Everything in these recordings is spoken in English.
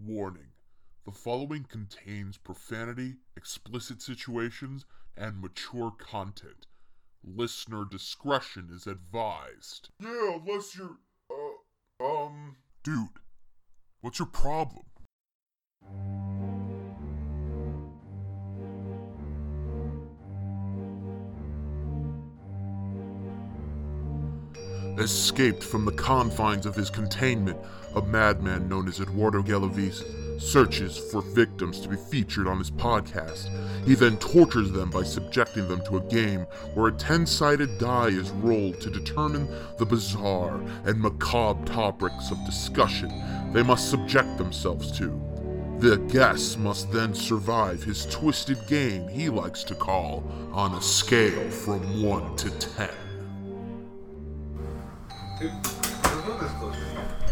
Warning: the following contains profanity, explicit situations, and mature content. Listener discretion is advised. Yeah, unless you're, Dude, what's your problem? Escaped from the confines of his containment, a madman known as Eduardo Galavis searches for victims to be featured on his podcast. He then tortures them by subjecting them to a game where a 10-sided die is rolled to determine the bizarre and macabre topics of discussion they must subject themselves to. The guests must then survive his twisted game he likes to call on a scale from 1 to 10. Dude, let's move this closer.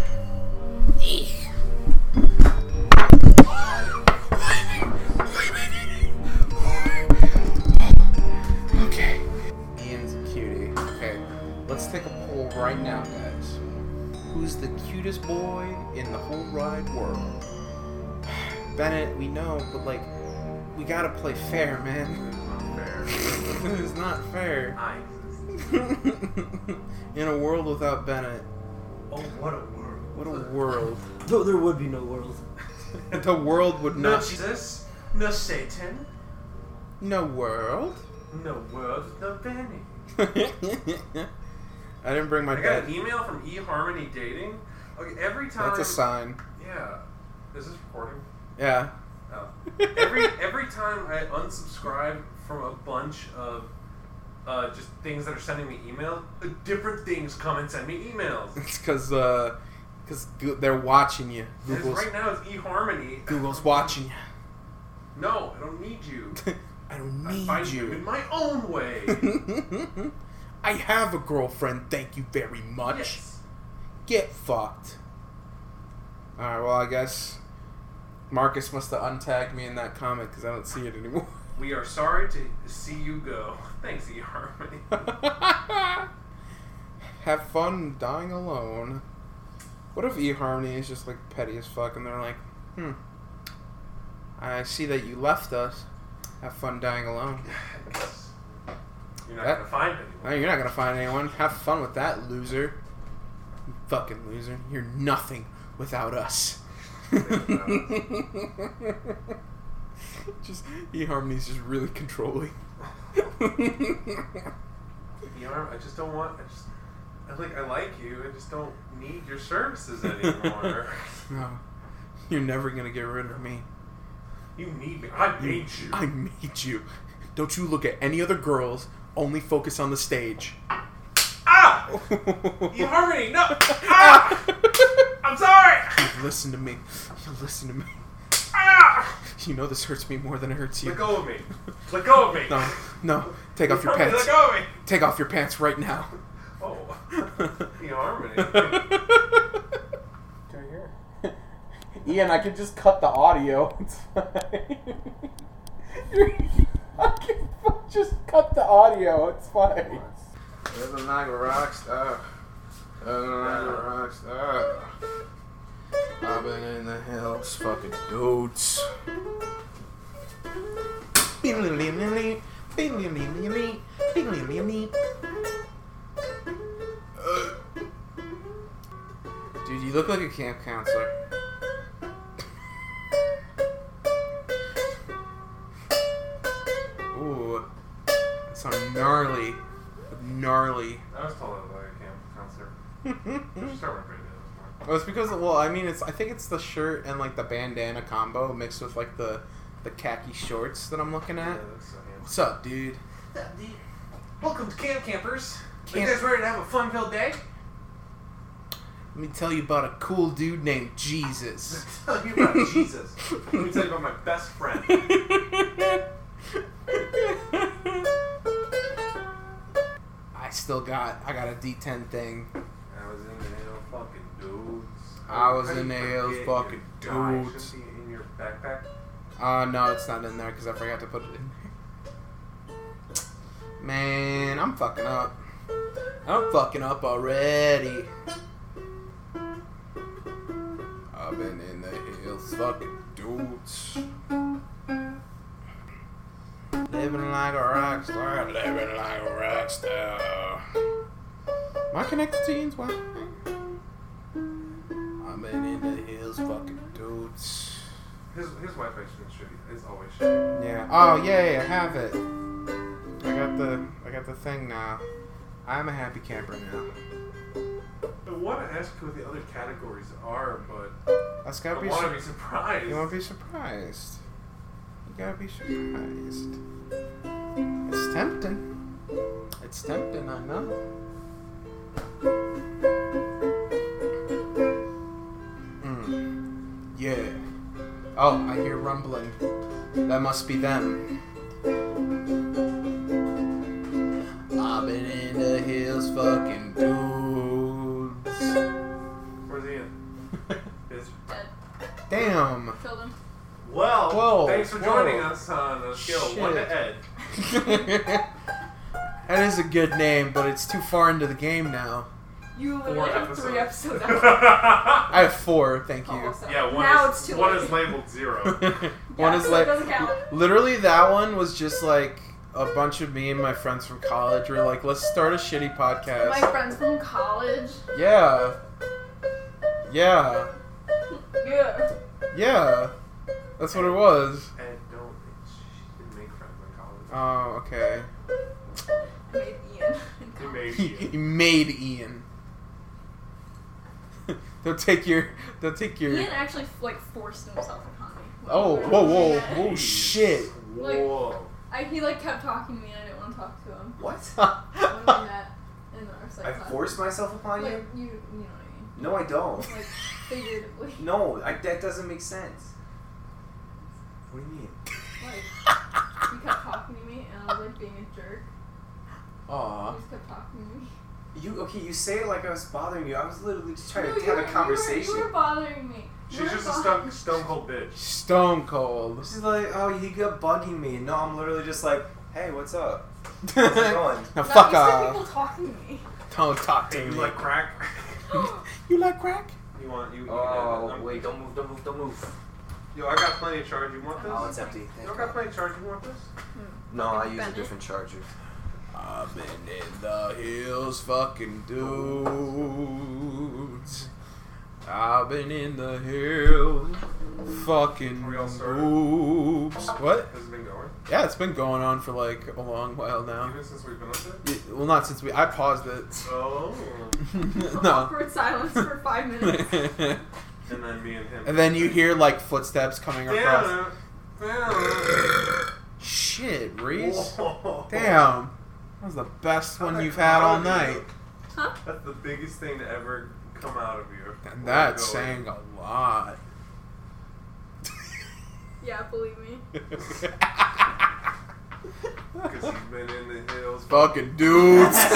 Okay. Ian's a cutie. Okay, let's take a poll right now, guys. Who's the cutest boy in the whole wide world? Bennett, we know, but we gotta play fair, man. Fair. It's not fair. Nice. In a world without Bennett. Oh, what a world. What a world. No, there would be no world. The world would No not... Jesus, no Satan, No world? no world, no Benny. I didn't bring my I got bed. an email from eHarmony Dating. Okay, every time... That's a sign. Yeah. Is this recording? Yeah. Oh. Every time I unsubscribe from a bunch of just things that are sending me emails, different things come and send me emails. It's because they're watching you. Because right now it's eHarmony. Google's watching you. No, I don't need you. I don't I need find you in you. my own way. I have a girlfriend, thank you very much. Yes. Get fucked. Alright, well, I guess Marcus must have untagged me in that comment because I don't see it anymore. We are sorry to see you go. Thanks, eHarmony. Have fun dying alone. What if eHarmony is just petty as fuck and they're like, I see that you left us. Have fun dying alone. Yes. You're not going to find anyone. No, you're not gonna find anyone. Have fun with that, loser. You fucking loser. You're nothing without us. Just eHarmony's just really controlling. I just don't want. I like you. I just don't need your services anymore. No, you're never gonna get rid of me. You need me. I made you. I made you. Don't you look at any other girls. Only focus on the stage. Ah! eHarmony, no! Ah! I'm sorry! You listen to me. You listen to me. Ah! You know this hurts me more than it hurts you. Let go of me. Let go of me. No. Take off your eHarmony, pants. Let go of me. Take off your pants right now. Oh. eHarmony. Come here. Ian, I can just cut the audio. It's fine. I can just cut the audio. It's fine. Living like a rock star. Living like a rock star. I've been in the hills, fucking dudes. Dude, you look like a camp counselor. Ooh, that's so gnarly. Gnarly. I was told I was like a camp counselor. I should start wearing bandanas more. Well, it's because, I think it's the shirt and the bandana combo mixed with the khaki shorts that I'm looking at. Yeah, that's so handsome. What's up, dude? Welcome to Camp Campers. Camp- You guys ready to have a fun-filled day? Let me tell you about a cool dude named Jesus. Tell you about Jesus. Let me tell you about my best friend. I got a D10 thing. I was in the hill fucking dudes. I was How do in you the hills forget fucking your dye dudes. should be in your backpack? No, it's not in there because I forgot to put it in there. Man, I'm fucking up. I'm fucking up already. I've been in the hills, fucking dudes. Living like a rock star, living like a rock star. Am I connected to Ian's Wi-Fi? I've been in the hills, fucking dudes. His Wi-Fi's been shitty. It's always shitty. Yeah. Oh yay, I have it. I got the thing now. I'm a happy camper now. I want to ask you what the other categories are, but That's I gotta be. want to be surprised. You want to be surprised. You gotta be surprised. It's tempting. It's tempting, I know. Yeah. Oh, I hear rumbling. That must be them. I've been in the hills, fucking dudes. Where's Ian? Is Dead. Damn. Killed him. well. Whoa, Thanks for whoa. joining us on a scale of 1 to Ed. That is a good name, but it's too far into the game now. You 4 literally have episodes. 3 episodes out. I have 4, thank you. Almost out. Yeah, one Now is it's too one late. is labeled 0. One Yeah, is so like it doesn't count. literally that one was just like a bunch of me and my friends from college were like, let's start a shitty podcast. My friends from college. Yeah. Yeah. Yeah. Yeah. That's what it was. Ed, don't. She didn't make friends in college. Oh, okay. I made Ian. in You college. made He Ian. made Ian. They'll take your Ian actually like forced himself upon me. Oh, Like, whoa, whoa, yeah. whoa, shit. Whoa. He like kept talking to me and I didn't want to talk to him. What? When we met in our I psych class. forced myself upon Like, you? you know what I mean. No, I don't. Like figuratively. No, that doesn't make sense. What do you mean? Like you kept talking to me and I was like being a jerk. Aw. You just kept talking to me. You say it like I was bothering you. I was literally just trying No, to you have were- a conversation. You were bothering me. You She's were just a bothering- stone cold bitch. Stone cold. She's like, oh, you got bugging me. No, I'm literally just like, hey, what's up? How's it going? Now No, fuck you said off. people talking to me. Don't talk to Hey, you me. like crack? You like crack? You want you? Oh, wait, don't move. Yo, I got plenty of charge. You want this? Oh, it's empty. You Thank don't God. got plenty of charge. You want this? No, I Like use a Bennett. different charger. I've been in the hills, fucking dudes. I've been in the hills, fucking Are we all started? dudes. What? Has it been going? Yeah, it's been going on for like a long while now. Even since we've been up there? Well, not since I paused it. Oh. No. Awkward silence for 5 minutes. And then me and him. And then you hear like footsteps coming across. Shit, Reese. Whoa. Damn. That was the best one you've had all night. Huh? That's the biggest thing to ever come out of you. And that's saying a lot. Yeah, believe me. Because he's been in the hills. Fucking dudes. I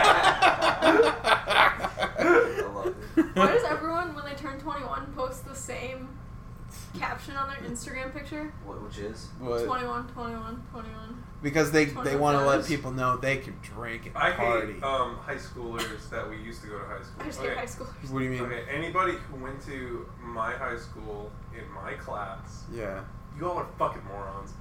love it. Why does everyone, when they turn 21, post the same caption on their Instagram picture? Which is? What? 21, 21, 21. Because they want to let $21. people know they can drink and I party. hate high schoolers that we used to go to high school. I just hate high schoolers. What do you mean? Okay, anybody who went to my high school in my class, Yeah. you all are fucking morons.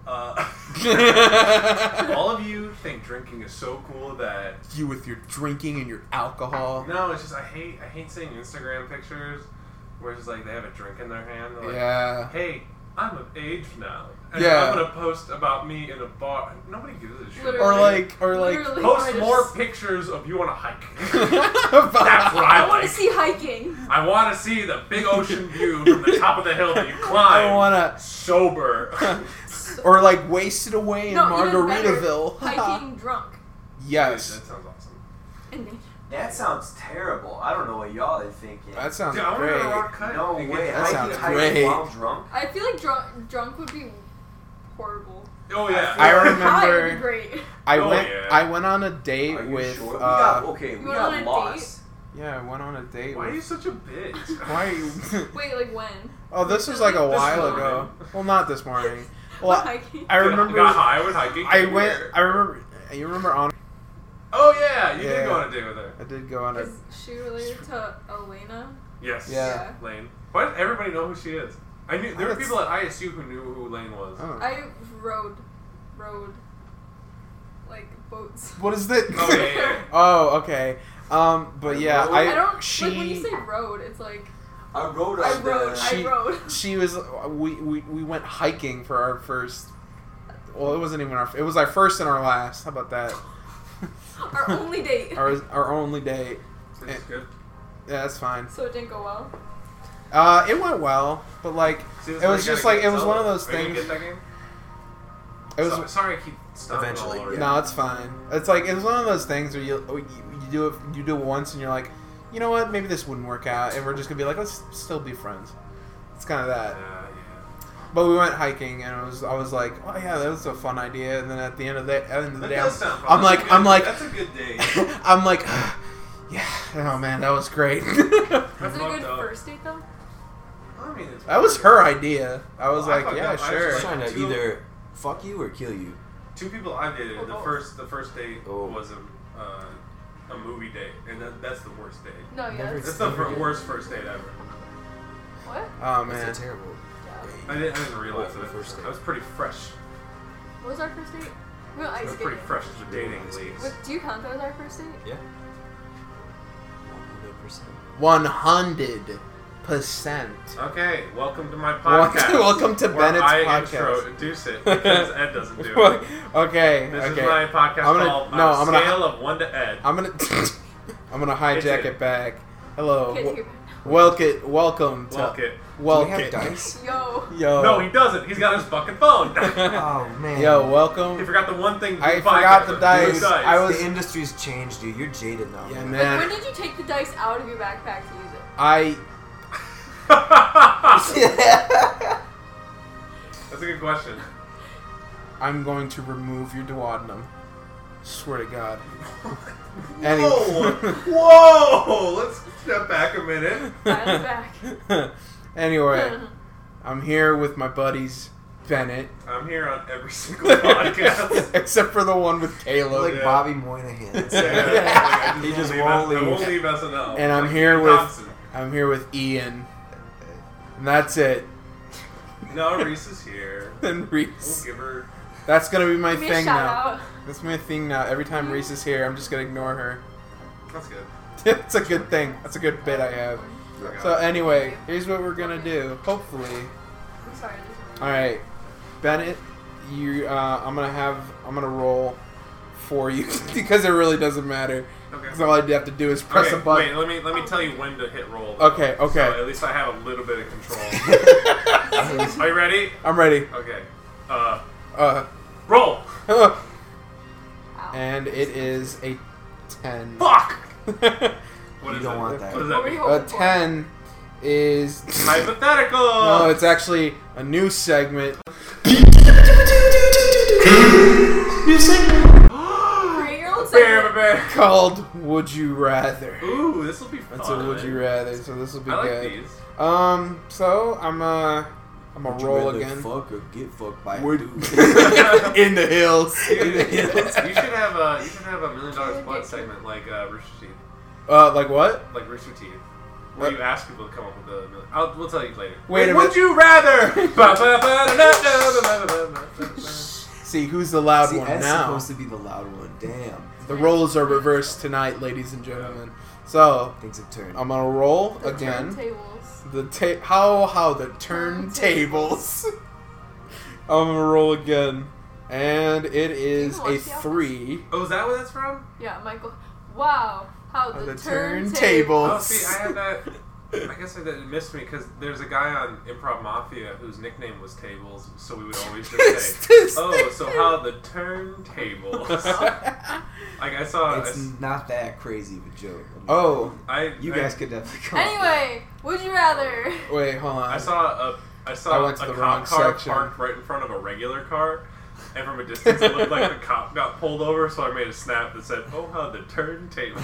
All of you think drinking is so cool that You with your drinking and your alcohol. no, it's just I hate seeing Instagram pictures where it's just like they have a drink in their hand. They're like, Yeah. hey, I'm of age now, and Yeah. I'm gonna post about me in a bar. Nobody gives a shit. Literally. Or like Literally. Post I just- more pictures of you on a hike. That's what I I want like. to see hiking. I want to see the big ocean view from the top of the hill that you climb. I wanna sober. or like wasted away in No, even Margaritaville. better, hiking drunk. Yes. That sounds awesome. In nature. That sounds terrible. I don't know what y'all are thinking. That sounds Dude, I want to go to great. rock cut. No and get way. That drunk. sounds Hiking great. while drunk? I feel like drunk would be horrible. Oh yeah. I High would be remember great. I Oh, went yeah. I went on a date Are you with sure? We got You went on a got lost. yeah, I went on a date Why are you with such a bitch? Why are you Wait, like when? Oh, this was like a This while morning. ago. Well, not this morning. What Well, hiking? I remember Got high with hiking. I went I remember you remember on Oh yeah, you Yeah. did go on a date with her. I did go on a Is she related to Elena? Yes. Yeah. Lane. Why does everybody know who she is? I knew there were That's- people at ISU who knew who Lane was. Oh. I rode, like boats. What is that? Oh, yeah. Oh, okay. But yeah, I don't. she like when you say road, it's like I rode I on rode. the... She- I rode. she was we went hiking for our first. Well, it wasn't even our. It was our first and our last. How about that? Our only date. Our only date. That's good. Yeah, that's fine. So it didn't go well. It went well, but like See, this it is was why you just gotta like get it was one of Zelda. those Are you gonna things. get that game? It was Sorry, I keep stopping Eventually, all over. yeah. no, it's fine. It's like it was one of those things where you do it once and you're like, you know what, maybe this wouldn't work out, and we're just gonna be like, let's still be friends. It's kind of that. Yeah. But we went hiking, and I was like, oh yeah, that was a fun idea. And then at the end of the That day, does sound fun. I'm That's like, that's a good day. I'm like, yeah, oh man, that was great. Was it a fucked good up. first date though? I mean, it's That was her idea. I was Well, I like, fucked yeah, up. I sure. was trying to Two- either fuck you or kill you. Two people I dated. Or The both. first date Oh. was a movie date, and that's the worst date. No, yeah. Never That's That's the worst first date ever. what? Oh man, That's a terrible. I didn't realize Oh, it. the first date. I was pretty fresh. What was our first date? We went I ice was pretty skating. fresh to the dating leagues. What, do you count that as our first date? Yeah. 100%. 100%. Okay, welcome to my podcast. Welcome to where Bennett's I podcast. introduce it because Ed doesn't do it. Okay, This okay. is my podcast I'm gonna- called no, On a I'm gonna- Scale of 1 to Ed. I'm gonna hijack It's it back. Hello, Can't hear welcome to Welk it. Do we welcome. have dice? Yo. Yo, No, he doesn't. He's got his fucking phone. Oh man. yo, welcome. He forgot the one thing. I the forgot podcast the was. dice. Dude, I was- The industry's changed, dude. You're jaded now. Yeah, man. man. Like, when did you take the dice out of your backpack to use it? That's a good question. I'm going to remove your duodenum. Swear to God. Whoa! Whoa! Let's step back a minute. Dial it back. Anyway, I'm here with my buddies Bennett, I'm here on every single podcast. except for the one with Caleb. Like Yeah. Bobby Moynihan. Yeah, He just leave won't us- I won't leave. leave SNL. And I'm Like here Ian with- Thompson. I'm here with Ian, and that's it. No, Reese is here. And We'll Reese. give her. That's gonna be my Give me a thing shout now. out. That's my thing now. Every time Reese is here, I'm just gonna ignore her. That's good. It's a good thing. That's a good bit I have. Okay. So anyway, here's what we're gonna do. Hopefully, I'm sorry. all right, Bennett, you. I'm gonna roll for you because it really doesn't matter. Okay. Because all I have to do is press Okay, a button. wait. Let me tell you when to hit roll. Okay, okay. So at least I have a little bit of control. Are you ready? I'm ready. Okay. Uh, Roll. Ow. and it is a 10. Fuck. What You is don't it? want that. What does What that were you mean? A hoping for? 10 is. Hypothetical. No, it's actually a new segment. Create your own segment. Bear. Called Would You Rather. Ooh, this will be fun. That's a Would You Rather, so this will be I like good. these. So I'm gonna Would you roll rather again. Fuck or get fucked by Would- a dude. In the hills. You should have a $1 million spot segment like Rooster Teeth, Like what? like Rooster Teeth, where you ask people to come up with a million. We'll tell you later. Wait a Would minute. you rather? See who's the loud See, one Ed's now. supposed to be the loud one. Damn. The roles are reversed tonight, ladies and gentlemen. So Things have turned. I'm gonna roll The again. turntables. The how the turntables. I'm gonna roll again, and it is watch a The Office? 3. Oh, is that where that's from? Yeah, Michael. Wow. How Oh, the, the turntable. turntable. Oh, see, I had that. I guess that missed me because there's a guy on Improv Mafia whose nickname was Tables, so we would always just say, "Oh, so how the turntables?" Like I saw. It's not that crazy of a joke. Oh, You guys could definitely come up with Anyway, would you rather? wait, hold on. I saw I a went to the cop wrong car section. parked right in front of a regular car, and from a distance it looked like the cop got pulled over. So I made a snap that said, "Oh, how the turntable."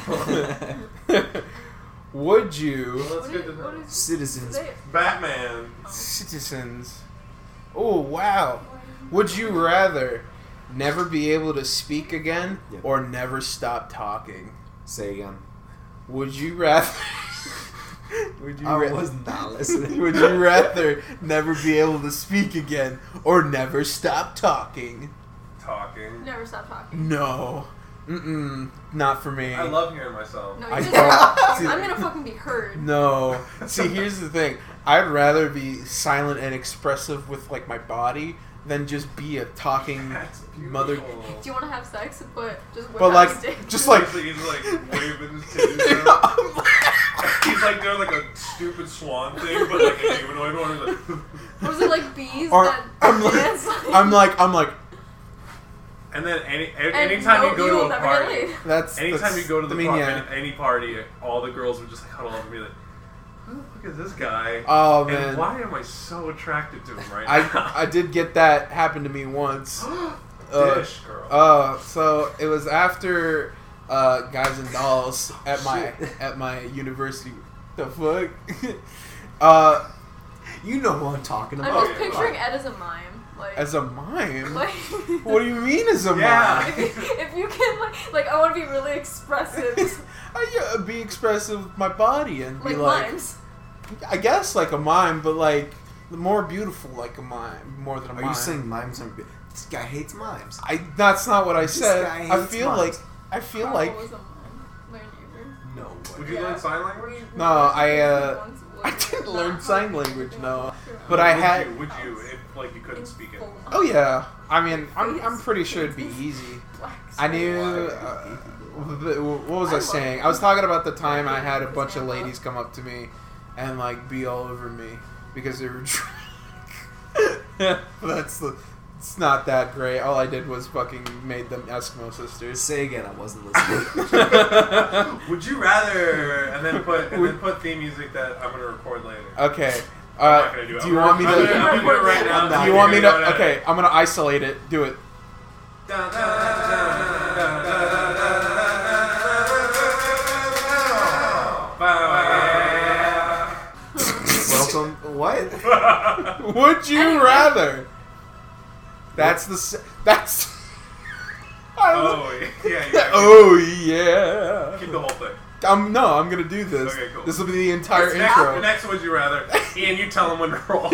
Would you, Well, that's What good to is, know. what is Citizens. they- Batman. citizens? Oh wow. Would you rather never be able to speak again Yep. or never stop talking? Say again. Would you rather I was not listening. Would you rather never be able to speak again or never stop talking? Talking. Never stop talking. No. Not for me. I love hearing myself. No, I you just don't. See- I'm gonna fucking be heard. No. See, here's the thing. I'd rather be silent and expressive with like my body than just be a talking That's mother. beautiful. Do you want to have sex, but just whip But out like, a stick? just like. He's like waving his titties around. He's like doing like a stupid swan thing, but like a humanoid one. He's like, Was it like bees Or that I'm dance? like, I'm like. and then And anytime you you will go to a never party, get laid. anytime you go to the I mean, yeah. any party, all the girls would just like huddle up and be like, "Oh, look at this guy." Oh and man. why am I so attracted to him right now? I did get that happen to me once. Dish girl. So it was after Guys and Dolls at my university. The fuck? You know who I'm talking I'm about. just picturing Ed as a mime. Like, As a mime? like What do you mean as a Yeah. mime? if you can like I want to be really expressive, I be expressive with my body and be like like, mimes. I guess like a mime, but like more beautiful like a mime, more than a mime. Are you saying mimes are good? This guy hates mimes. That's not what I This said. guy I hates feel mimes. like Carl was a mime. My neighbor. No Would way. you learn sign language? No, I didn't learn sign language, no. But I had. Would you if like you couldn't speak it? Oh yeah. I mean, I'm pretty sure it'd be easy. I knew. What was I saying? I was talking about the time I had a bunch of ladies come up to me and like be all over me because they were drunk. It's not that great. All I did was fucking made them Eskimo sisters. Say again, I wasn't listening. Would you rather and then put theme music that I'm gonna record later? Okay. I'm not gonna do it. Do you want me to? I'm gonna do it right now. I'm not. Do you want me Go to? ahead. Okay, I'm gonna isolate it. Do it. Welcome. What? Would you rather? That's that's. Oh yeah. Oh yeah. Keep the whole thing. I'm gonna do this. Okay, cool. This will be the entire Next, intro. next, would you rather? Ian, you tell him when to roll.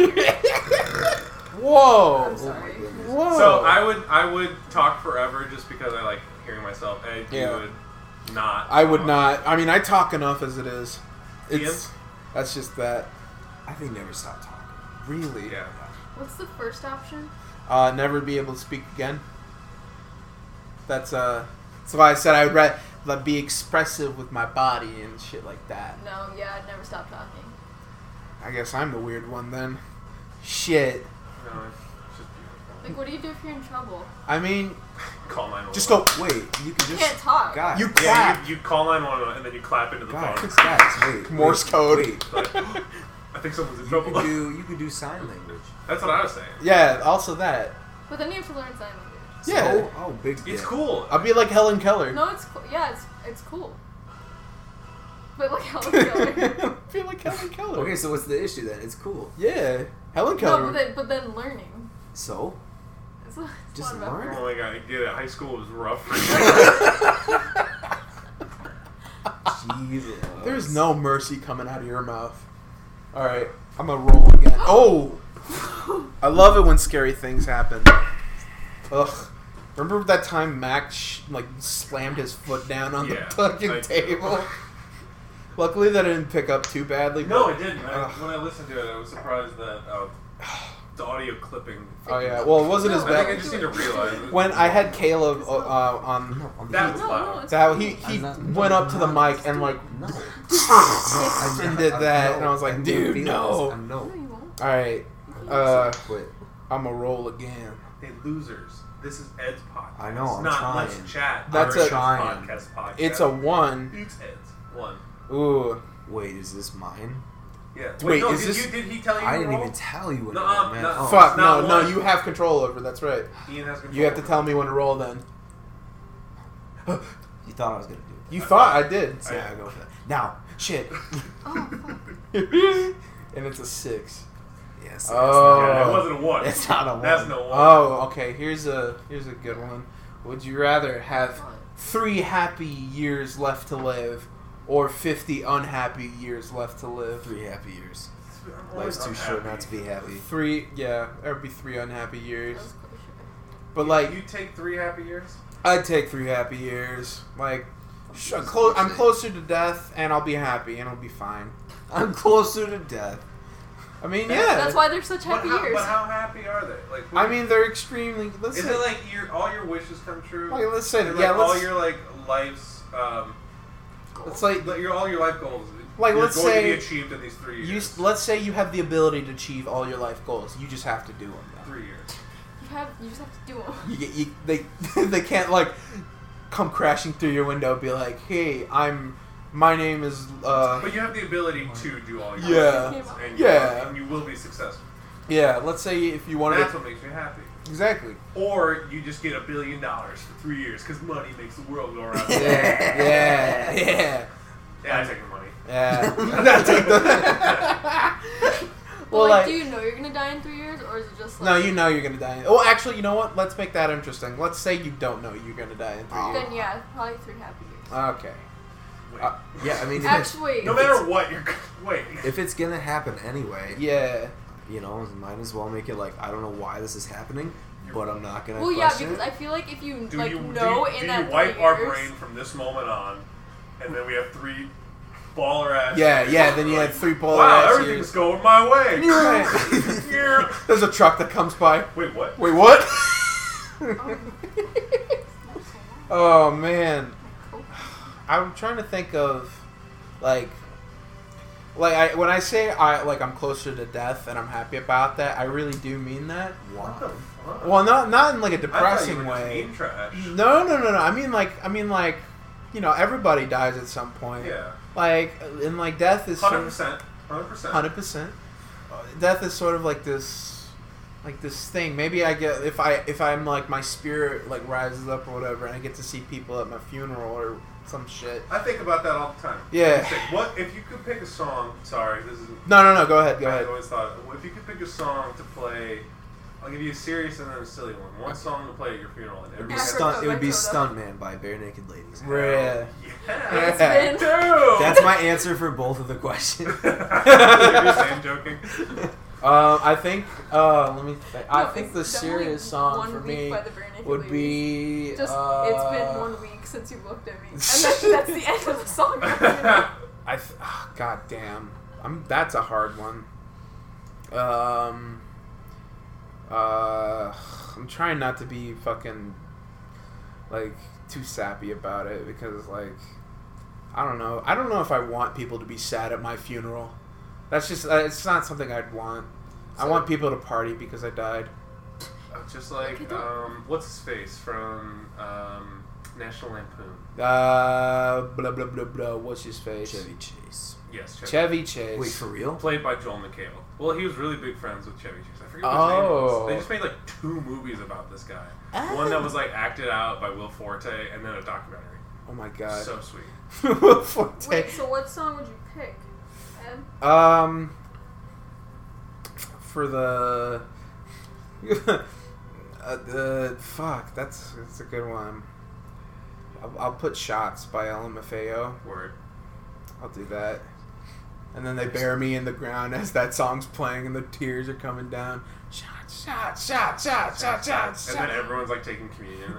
Whoa. I'm sorry. Whoa. So I would talk forever just because I like hearing myself. And you Yeah. would not. I would not. I mean, I talk enough as it is. It's Ian? that's just that. I think never stop talking. Really. Yeah. What's the first option? Never be able to speak again. That's why I said I'd rather be expressive with my body and shit like that. No, yeah, I'd never stop talking. I guess I'm the weird one then. Shit. No, it's just beautiful. Like, what do you do if you're in trouble? I mean, Call 911. just go. Wait, you can You just. can't talk. Guys. You Yeah, clap. you call 911 and then you clap into the Guys, phone. wait. Morse wait, code. Wait. Like, I think someone's in You trouble. could do sign language. That's what I was saying. Yeah. Also that. But then you have to learn sign language. Yeah. So, oh, big. It's dick. cool. I'll be like Helen Keller. No, it's cool. Yeah, it's cool. But like Helen Keller. I feel like Helen Keller. Okay, so what's the issue then? It's cool. Yeah. Helen Keller. No, but then learning. So? It's a Just lot about learn. Oh my god, I get it. High school was rough. Jesus. There's no mercy coming out of your mouth. Alright, I'm gonna roll again. Oh! I love it when scary things happen. Ugh. Remember that time Max slammed his foot down on the Yeah, fucking I do. table? Luckily that didn't pick up too badly. No, but- I didn't. Ugh. When I listened to it, I was surprised that the audio clipping. Oh yeah, well it wasn't as I think I bad. just need to realize. it. When I had Caleb on That was No, loud. it's that, he went up to the mic and No. and did that, and I was like, dude, no. I know. No, you won't. Alright, Quit. I'm gonna roll again. Hey, losers. This is Ed's podcast. I know, I'm not trying. Let's Chat. That's Our a- trying. podcast. It's a 1. It's Ed's. 1. Ooh. Wait, is this mine? Yeah. Wait, no, is did this- Did he tell you? I to didn't roll? even tell you when No, to roll, man. no. Oh. Fuck, it's no, not no, one. you have control over it, that's right. Ian has control. You have to tell me when to roll then. You thought I was gonna do it. You thought I did. So yeah, I go for that. Now, Shit. Oh, fuck. And it's a 6. yes. Oh. Yeah, that wasn't a 1. It's not a 1. That's no 1. Oh, okay, here's a good one. Would you rather have 3 happy years left to live or 50 unhappy years left to live. 3 happy years. I'm Life's too always short unhappy. not to be happy. 3, yeah, there would be 3 unhappy years. That was cliche. But like, You take 3 happy years? I'd take 3 happy years. Like, I'm closer to death, and I'll be happy, and I'll be fine. I'm closer to death. I mean, yeah. That's why they're such happy years. But how happy are they? Like, I mean, they're extremely. Let's is say, it like all your wishes come true? like, let's say, And, yeah, like, all let's, your like life's let's like, all your life goals. Like, you're let's going to say be achieved in these 3 years. let's say you have the ability to achieve all your life goals. You just have to do them. Though. 3 years. You just have to do them. They can't like come crashing through your window and be like, hey, my name is But you have the ability to do all your Yeah. goals, and Yeah. and you will be successful. yeah. Let's say if you wanted That's to, what makes you happy. exactly. Or you just get $1 billion for 3 years because money makes the world go around. Yeah, yeah. Yeah, I take the money. Yeah. Not take the. Well, Well, like, like, do you know you're gonna die in 3 years, or is it just like... no, you know you're gonna die. Oh, actually, you know what? Let's make that interesting. Let's say you don't know you're gonna die in 3 years. Then yeah, probably 3 happy years. Okay. Wait. Yeah, I mean, Actually, no matter what, you're wait. if it's gonna happen anyway, Yeah. you know, might as well make it like, I don't know why this is happening, but I'm not gonna well, yeah, question because it. I feel like if you Do like you know do, in do that you wipe 3 our years, brain from this moment on, and then we have 3 baller ass? Yeah, yeah. Then you had 3 polar Wow, ass everything's years. going my way. Right. Yeah. There's a truck that comes by. Wait, what? Wait, what? Oh. Oh man, I'm trying to think of like when I say I'm closer to death and I'm happy about that, I really do mean that. What the fuck? Well, not in like a I thought you depressing were just way. mean trash. No. I mean like you know, everybody dies at some point. Yeah. Like, and like death is 100%. 100%. 100%. Death is sort of like this thing. Maybe I get if I'm like my spirit like rises up or whatever, and I get to see people at my funeral or some shit. I think about that all the time. Yeah. I think, what if you could pick a song? Sorry, this is. No. Go ahead. I always thought, if you could pick a song to play, I'll give you a serious and then a silly one. One song to play at your funeral. And It would be Africa It would be by Toto. Stuntman by Bare Naked Ladies. Yeah. Yeah. It's been- Dude. That's my answer for both of the questions. I'm joking. I think. Let me. I No, think it's the definitely serious song One for Week me by the Bare Naked would Ladies. be. Just it's been 1 week since you looked at me, and that's the end of the song. God damn. That's a hard one. I'm trying not to be fucking like too sappy about it because like I don't know if I want people to be sad at my funeral. That's just it's not something I'd want. I So- want people to party because I died. Just like Okay, don't- what's his face from National Lampoon? Blah blah blah blah. What's his face? Chevy Chase. Yes, Chevy Chase. Wait, for real? played by Joel McHale. Well, he was really big friends with Chevy Chase. I forget what his name Oh. was. They just made like 2 movies about this guy. One that was like acted out by Will Forte, and then a documentary. Oh my god. So sweet. Forte. Wait, so what song would you pick, Ed? For the fuck, that's a good one. I'll put Shots by LMFAO. Word. I'll do that. And then they bury me in the ground as that song's playing and the tears are coming down. Shots, shots, shots, shots, shots, shots. And then everyone's like taking communion.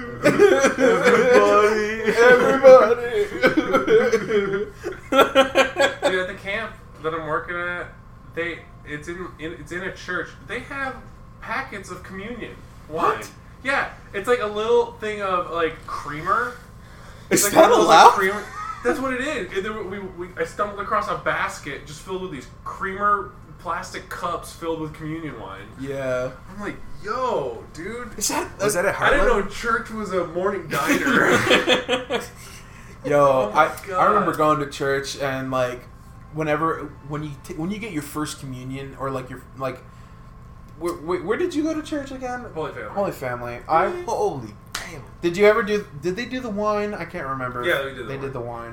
Everybody. Dude, at the camp that I'm working at, it's in a church. They have packets of communion wine. What? Yeah, it's like a little thing of like creamer. Is Like that one of those, allowed? creamer. That's what it is. And then I stumbled across a basket just filled with these creamer plastic cups filled with communion wine. Yeah. I'm like, yo, dude. Is that Was that at I didn't Heartland? know church was a morning diner. Yo, Oh my I remember God. going to church and like when you get your first communion or like your like where did you go to church again? Holy Family. Holy Family. Holy damn. Did you ever did they do the wine? I can't remember. Yeah, they did the They wine. did the wine.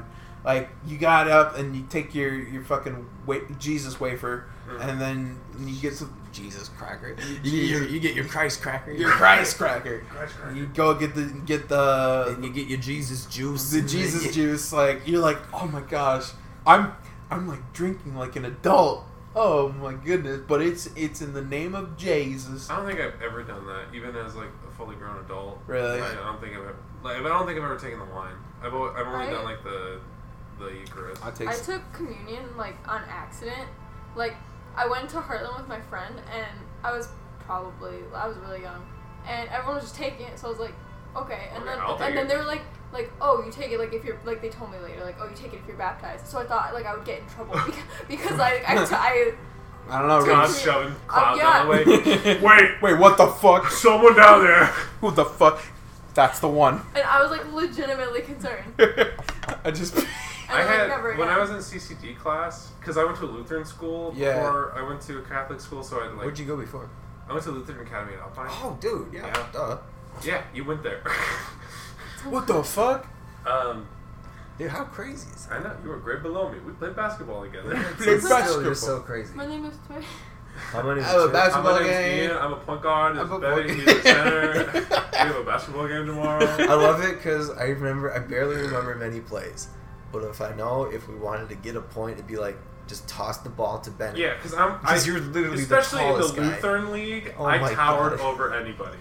Like, you got up and you take your fucking Jesus wafer, and then you get some Jesus cracker. You get your Christ cracker. your Christ cracker. Christ cracker. You go get the And you get your Jesus juice. the Jesus juice. Like, you're like, oh my gosh, I'm like drinking like an adult. Oh my goodness! But it's in the name of Jesus. I don't think I've ever done that, even as like a fully grown adult. Really? Like, I don't think I've ever taken the wine. I've only done like the Eucharist. I I took communion like on accident. Like I went to Heartland with my friend, and I was really young, and everyone was just taking it. So I was like, okay. And then they were like, oh, you take it like if you're like they told me later, like, oh, you take it if you're baptized. So I thought like I would get in trouble because I don't know. God's shoving clouds yeah. on the way. Wait, what the fuck? Someone down there. Who the fuck? That's the one. and I was like legitimately concerned. I just. I And had never when again. I was in CCD class, because I went to a Lutheran school Yeah. before I went to a Catholic school, so I Where'd you go before? I went to Lutheran Academy at Alpine. Oh, dude. Yeah. Yeah. Duh. Yeah, you went there. What the fuck? Dude, how crazy is that? I know you were grade below me. We played basketball together. Played Still, basketball. you're so crazy. My name is Toy. How many? I have a basketball My name's game. Ian. I'm a point guard. I'm It's a Benny. point- He's a center. We have a basketball game tomorrow. I love it because I barely remember many plays. But if we wanted to get a point, it'd be like, just toss the ball to Bennett. Yeah, because you're literally especially the in the tallest guy. Lutheran League, Oh I my towered God. over anybody.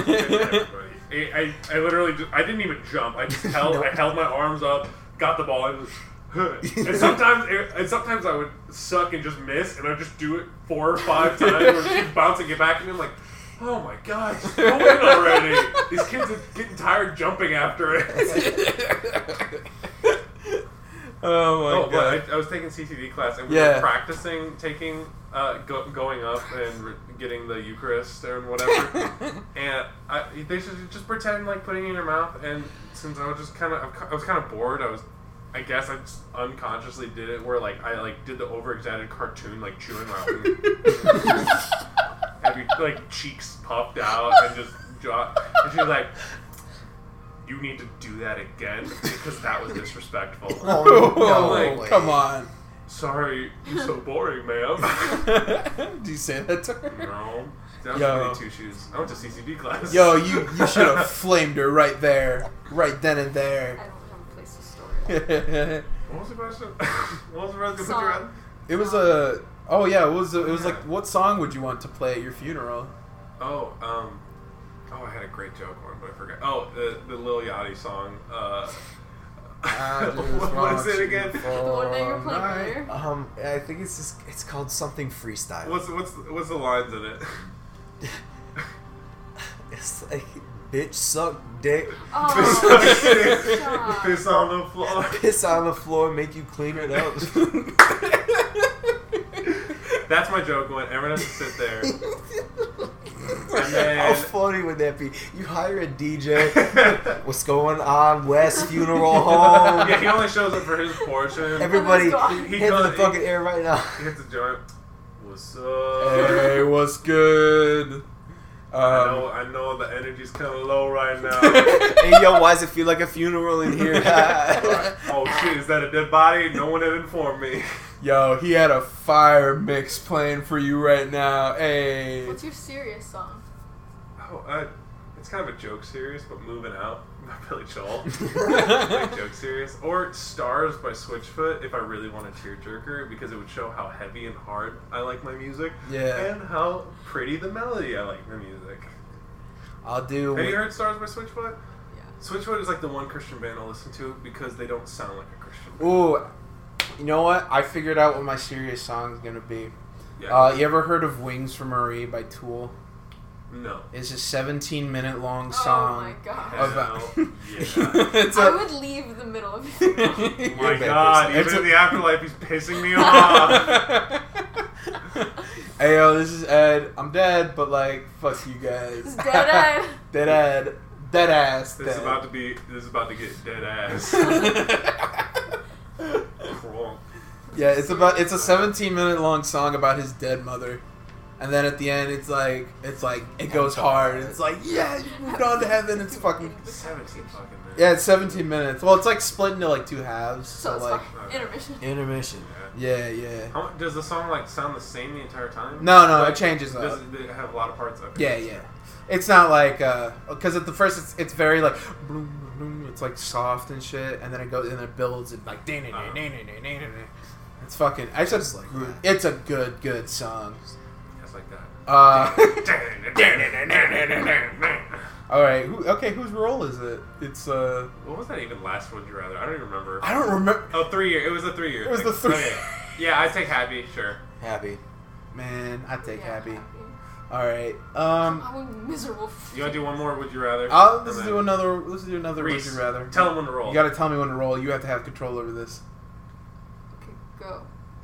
I literally I didn't even jump. I just held No. I held my arms up, got the ball, and and sometimes I would suck and just miss, and I'd just do it 4 or 5 times, or keep bouncing it back, and I'm like, oh my god, just go in already. These kids are getting tired jumping after it. Oh my god. I was taking CTD class, and we Yeah. were practicing taking, going up and getting the Eucharist and whatever. And they should just pretend like putting it in your mouth. And since I was just kind of bored, I guess I just unconsciously did it where like I like did the over-exaggerated cartoon like chewing my own, have your like cheeks puffed out and just jaw. And she was like, you need to do that again because that was disrespectful. Oh, no Oh, way. come on. Sorry, you're so boring, ma'am. Do you say that to her? No. That was Yo. really two shoes. I went to CCD class. Yo, you should have flamed her right there. Right then and I there. don't have a place to store it. What was the question? What was the rest of the Song. It was a... Oh, yeah, it was like, what song would you want to play at your funeral? Oh, I had a great joke one, but I forgot. Oh, the Lil Yachty song. What is it again? The one that you were playing earlier? I think it's called something freestyle. What's the lines in it? It's like, bitch suck dick, Oh, stop. Piss on the floor. piss on the floor, make you clean it up. That's my joke when everyone has to sit there. And How then funny would that be? You hire a DJ. What's going on, West Funeral Home? yeah, he only shows up for his portion. Everybody He hit goes- the fucking air right now. He hits a joint. What's up? Hey, what's good? I know the energy's kind of low right now. Hey, yo, why does it feel like a funeral in here? Oh shit, is that a dead body? No one had informed me. Yo, he had a fire mix playing for you right now. Hey. What's your serious song? Oh, it's kind of a joke series, but Moving Out by Billy Joel. Like joke series. Or Stars by Switchfoot if I really want a tearjerker, because it would show how heavy and hard I like my music. Yeah. And how pretty the melody I like the music. I'll do... Have you heard Stars by Switchfoot? Yeah. Switchfoot is like the one Christian band I'll listen to because they don't sound like a Christian band. Ooh, you know what? I figured out what my serious song is gonna be. Yeah. You ever heard of Wings for Marie by Tool? No. It's a 17-minute long Oh my song. god. About- Hell yeah. It's I a- would leave the middle of it. Oh my You're god, bad. even in the afterlife he's pissing me off. Hey yo, this is Ed. I'm dead, but like, fuck you guys. It's dead Ed. Dead Ed. Dead ass. This is dead. about to get dead ass. Wrong. Yeah, it's a 17-minute long song about his dead mother. And then at the end, it's like it goes hard. It's like, yeah, you moved on to heaven. It's fucking 17 fucking minutes. yeah, it's 17 minutes. Well, it's like split into like 2 halves. So it's like intermission. Intermission. yeah. Does the song like sound the same the entire time? No, Like, it changes up. Does it have a lot of parts? Okay. Yeah. It's not like because at the first it's very like bloom, bloom, it's like soft and shit, and then it goes and it builds and like it's fucking. I just like it's a good song. Just like that. All right. Whose role is it? It's What was that even last Would You Rather? I don't even remember. I don't remember. Oh, 3 year. It was a 3 year. It was the 3. Okay. Yeah, I take Happy. Sure. Happy. Man, I take Yeah, Happy. All right. I'm miserable. You want to do one more? Would You Rather? Let's do another. Let's do another. Would Reese, you rather? Tell him when to roll. You got to tell me when to roll. You have to have control over this. Okay, go.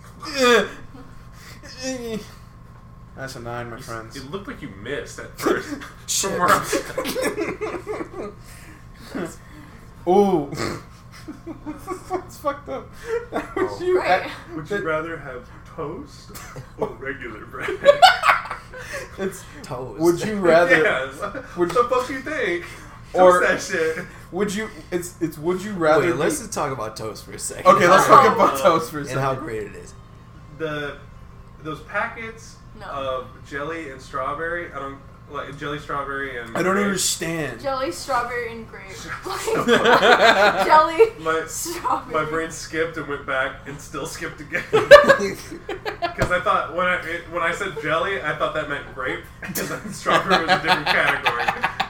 That's a 9, my friends. It looked like you missed at first. Shit. From where I'm- Ooh. It's fucked up. Would you, Right. Would you rather have toast or regular bread? It's Toast. Would you rather? Yes. What the fuck you think? Or- Toast that shit. Would you? It's would you rather? Wait, let's be- just talk about toast for a second. Okay, let's Oh. talk about toast for a And second. how great it is. Those packets No. of jelly and strawberry. I don't like jelly, strawberry, and I don't grape. understand. Jelly, strawberry, and grape. Yeah. Jelly, My strawberry. my brain skipped and went back and still skipped again. Because I thought when I said jelly, I thought that meant grape, and then strawberry was a different category.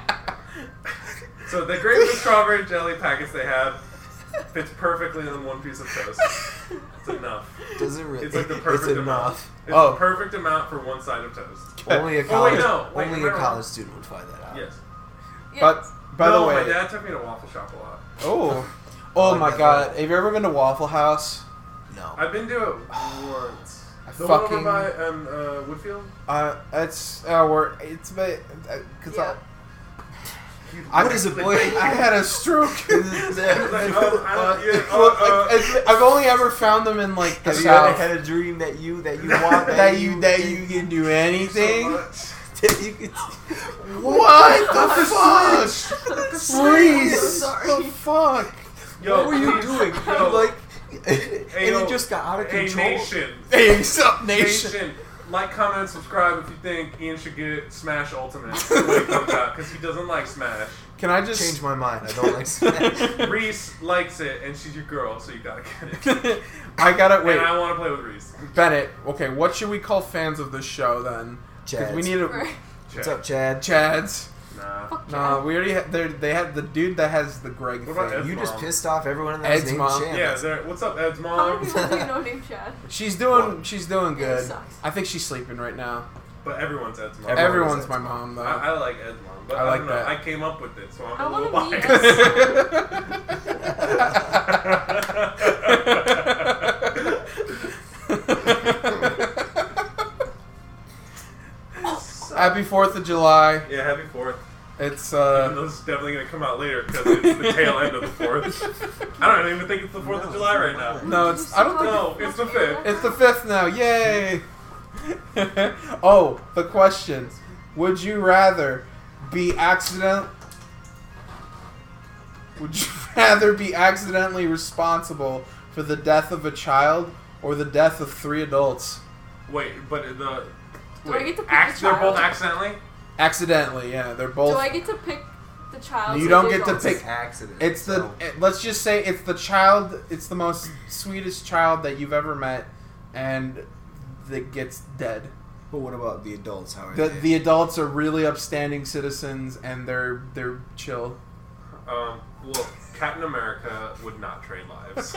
So the grape and strawberry jelly packets they have fits perfectly on one piece of toast. It's enough. Does it really? It's like the perfect It's amount. enough. It's Oh. the perfect amount for one side of toast. Only a Oh, wait, college. no. Wait, only am I a wrong? college student would find that out. Yes. Yes. But by no, the way, my dad took me to Waffle Shop a lot. oh like my that god, one. have you ever been to Waffle House? No. I've been to it once. I The one fucking. over by Woodfield. It's because Yeah. What is it, boy? I had a stroke. Like, I've only ever found them in like the Have you ever South. had a dream that you want that you can do anything? that you could? What the fuck? Reese, Sorry. the fuck? Yo, What were you please, doing? yo, Like, hey, and yo, it just got out of hey, control. nation. Hey, sup, nation? Nation. Like, comment, subscribe if you think Ian should get Smash Ultimate when it comes out, because he doesn't like Smash. Can I just Change my mind. I don't like Smash. Reese likes it, and she's your girl, so you gotta get it. I gotta wait, And I want to play with Reese. Bennett. Okay, what should we call fans of this show then? Because we Chads. need a Right. What's up, Chad? Chads. Nah. Fuck Nah, yeah. we already they had the dude that has the Greg What about thing. Ed's You just mom? pissed off everyone in that Ed's named mom. Chad. Yeah, there. What's up, Ed's How mom? many people do you know named Chad? She's doing Yeah, it good. sucks. I think she's sleeping right now. But everyone's Ed's mom. Everyone's Everyone's my mom though. I like Ed's mom, but I I, like don't know. that. I came up with it, so I'm I a little want to be biased. Happy 4th of July. Yeah, happy 4th. It's Even though it's definitely going to come out later because it's the tail end of the 4th. I don't even think it's the 4th of July right now. no, it's I don't think No, it's the 5th. it's the 5th now. Yay! Oh, the question: would you rather be Would you rather be accidentally responsible for the death of a child or the death of 3 adults? Wait, but the... Do I get to pick the They're both child? accidentally? Accidentally, yeah, they're both. Do I get to pick the child? You or don't the get to adults? pick- It's an accident. It's the. so- Let's just say it's the child. It's the most sweetest child that you've ever met, and that gets dead. But what about the adults? How are The they? the adults are really upstanding citizens, and they're chill. Well, Captain America would not trade lives.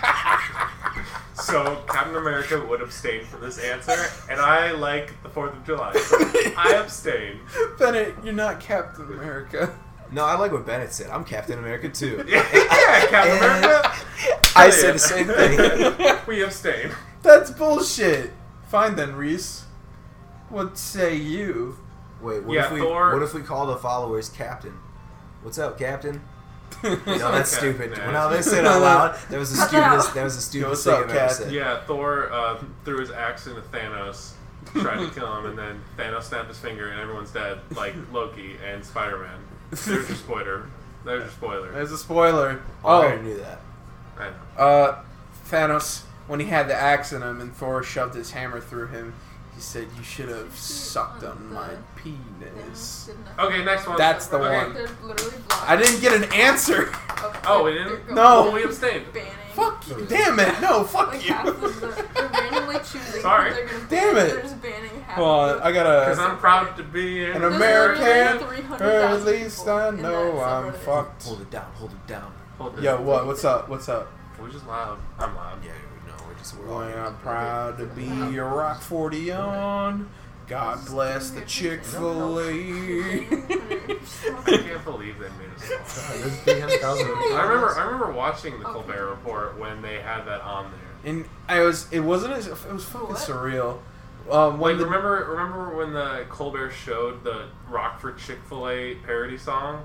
So Captain America would abstain from this answer, and I like the 4th of July, so I abstain. Bennett, you're not Captain America. No, I like what Bennett said. I'm Captain America too. Yeah, Captain America. I Hell said yeah. the same thing. We abstain. That's bullshit. Fine then, Reese. What say you? Wait, what Yeah, if we Thor- what if we call the followers Captain? What's up, Captain? No, that's Okay, stupid. nah. When I said it out loud, that was the Cut that stupidest. out. That was the Yo, stupidest what's thing up, I've ever Cap? said. Yeah, Thor threw his axe into Thanos, tried to kill him, and then Thanos snapped his finger, and everyone's dead, like Loki and Spider-Man. There's your spoiler. There's There's a spoiler. I already knew that. I know. Thanos, when he had the axe in him and Thor shoved his hammer through him, he said, "You should have sucked on my penis." Okay, next one. That's the Okay. one. They're literally blind. I didn't get an answer. Oh, we didn't? They're No. Well, we abstained. banning. Fuck you. Damn it. No, fuck Like you. half of they're randomly choosing. Sorry. They're gonna Damn ban, it. They're just banning half. Hold on, of them. I Because gotta. I'm proud to be An There's American, literally or 300,000 at least people I in know that I'm subreddit. fucked. Hold it down. Hold it down. Hold this. Yo, what? What's up? What's up? We're just loud. I'm loud. Yeah, we know. We're all. Well, I'm proud to be a Rock 40 on. God bless the Chick-fil-A. I can't believe they made us all. There's 300,000. I remember watching the Colbert Report when they had that on there. And it was fucking What? surreal. Like, When the, remember when the Colbert showed the Rockford Chick-fil-A parody song?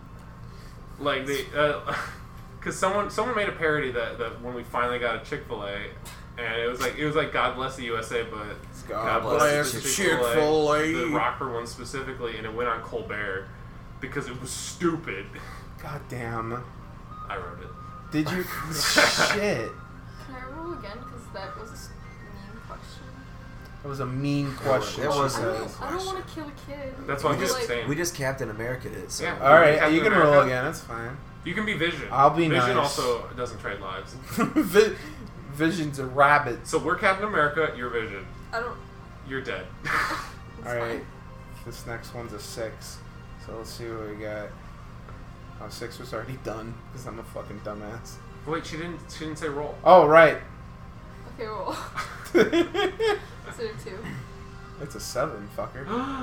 Like they, because someone made a parody that when we finally got a Chick-fil-A, and it was like God bless the USA, but God bless the Chick-fil-A. the Rockford one specifically, and it went on Colbert because it was stupid. God damn. I wrote it. Did you? Shit. Can I roll again? Because that was a mean question. That was a mean question. That she was I a- says. don't want to kill a kid. That's why I'm But, just like, saying. We just Captain America did. So. Yeah. All right, Captain you can America. roll again. That's fine. You can be Vision. I'll be Vision nice. also doesn't trade lives. Vision's a rabbit. So we're Captain America. You're Vision. I don't. You're dead. It's All right. fine. This next one's a 6. So let's see what we got. Oh, 6 was already done because I'm a fucking dumbass. Wait, she didn't say roll. Oh, right. Okay, roll. it's So 2. a 7, fucker.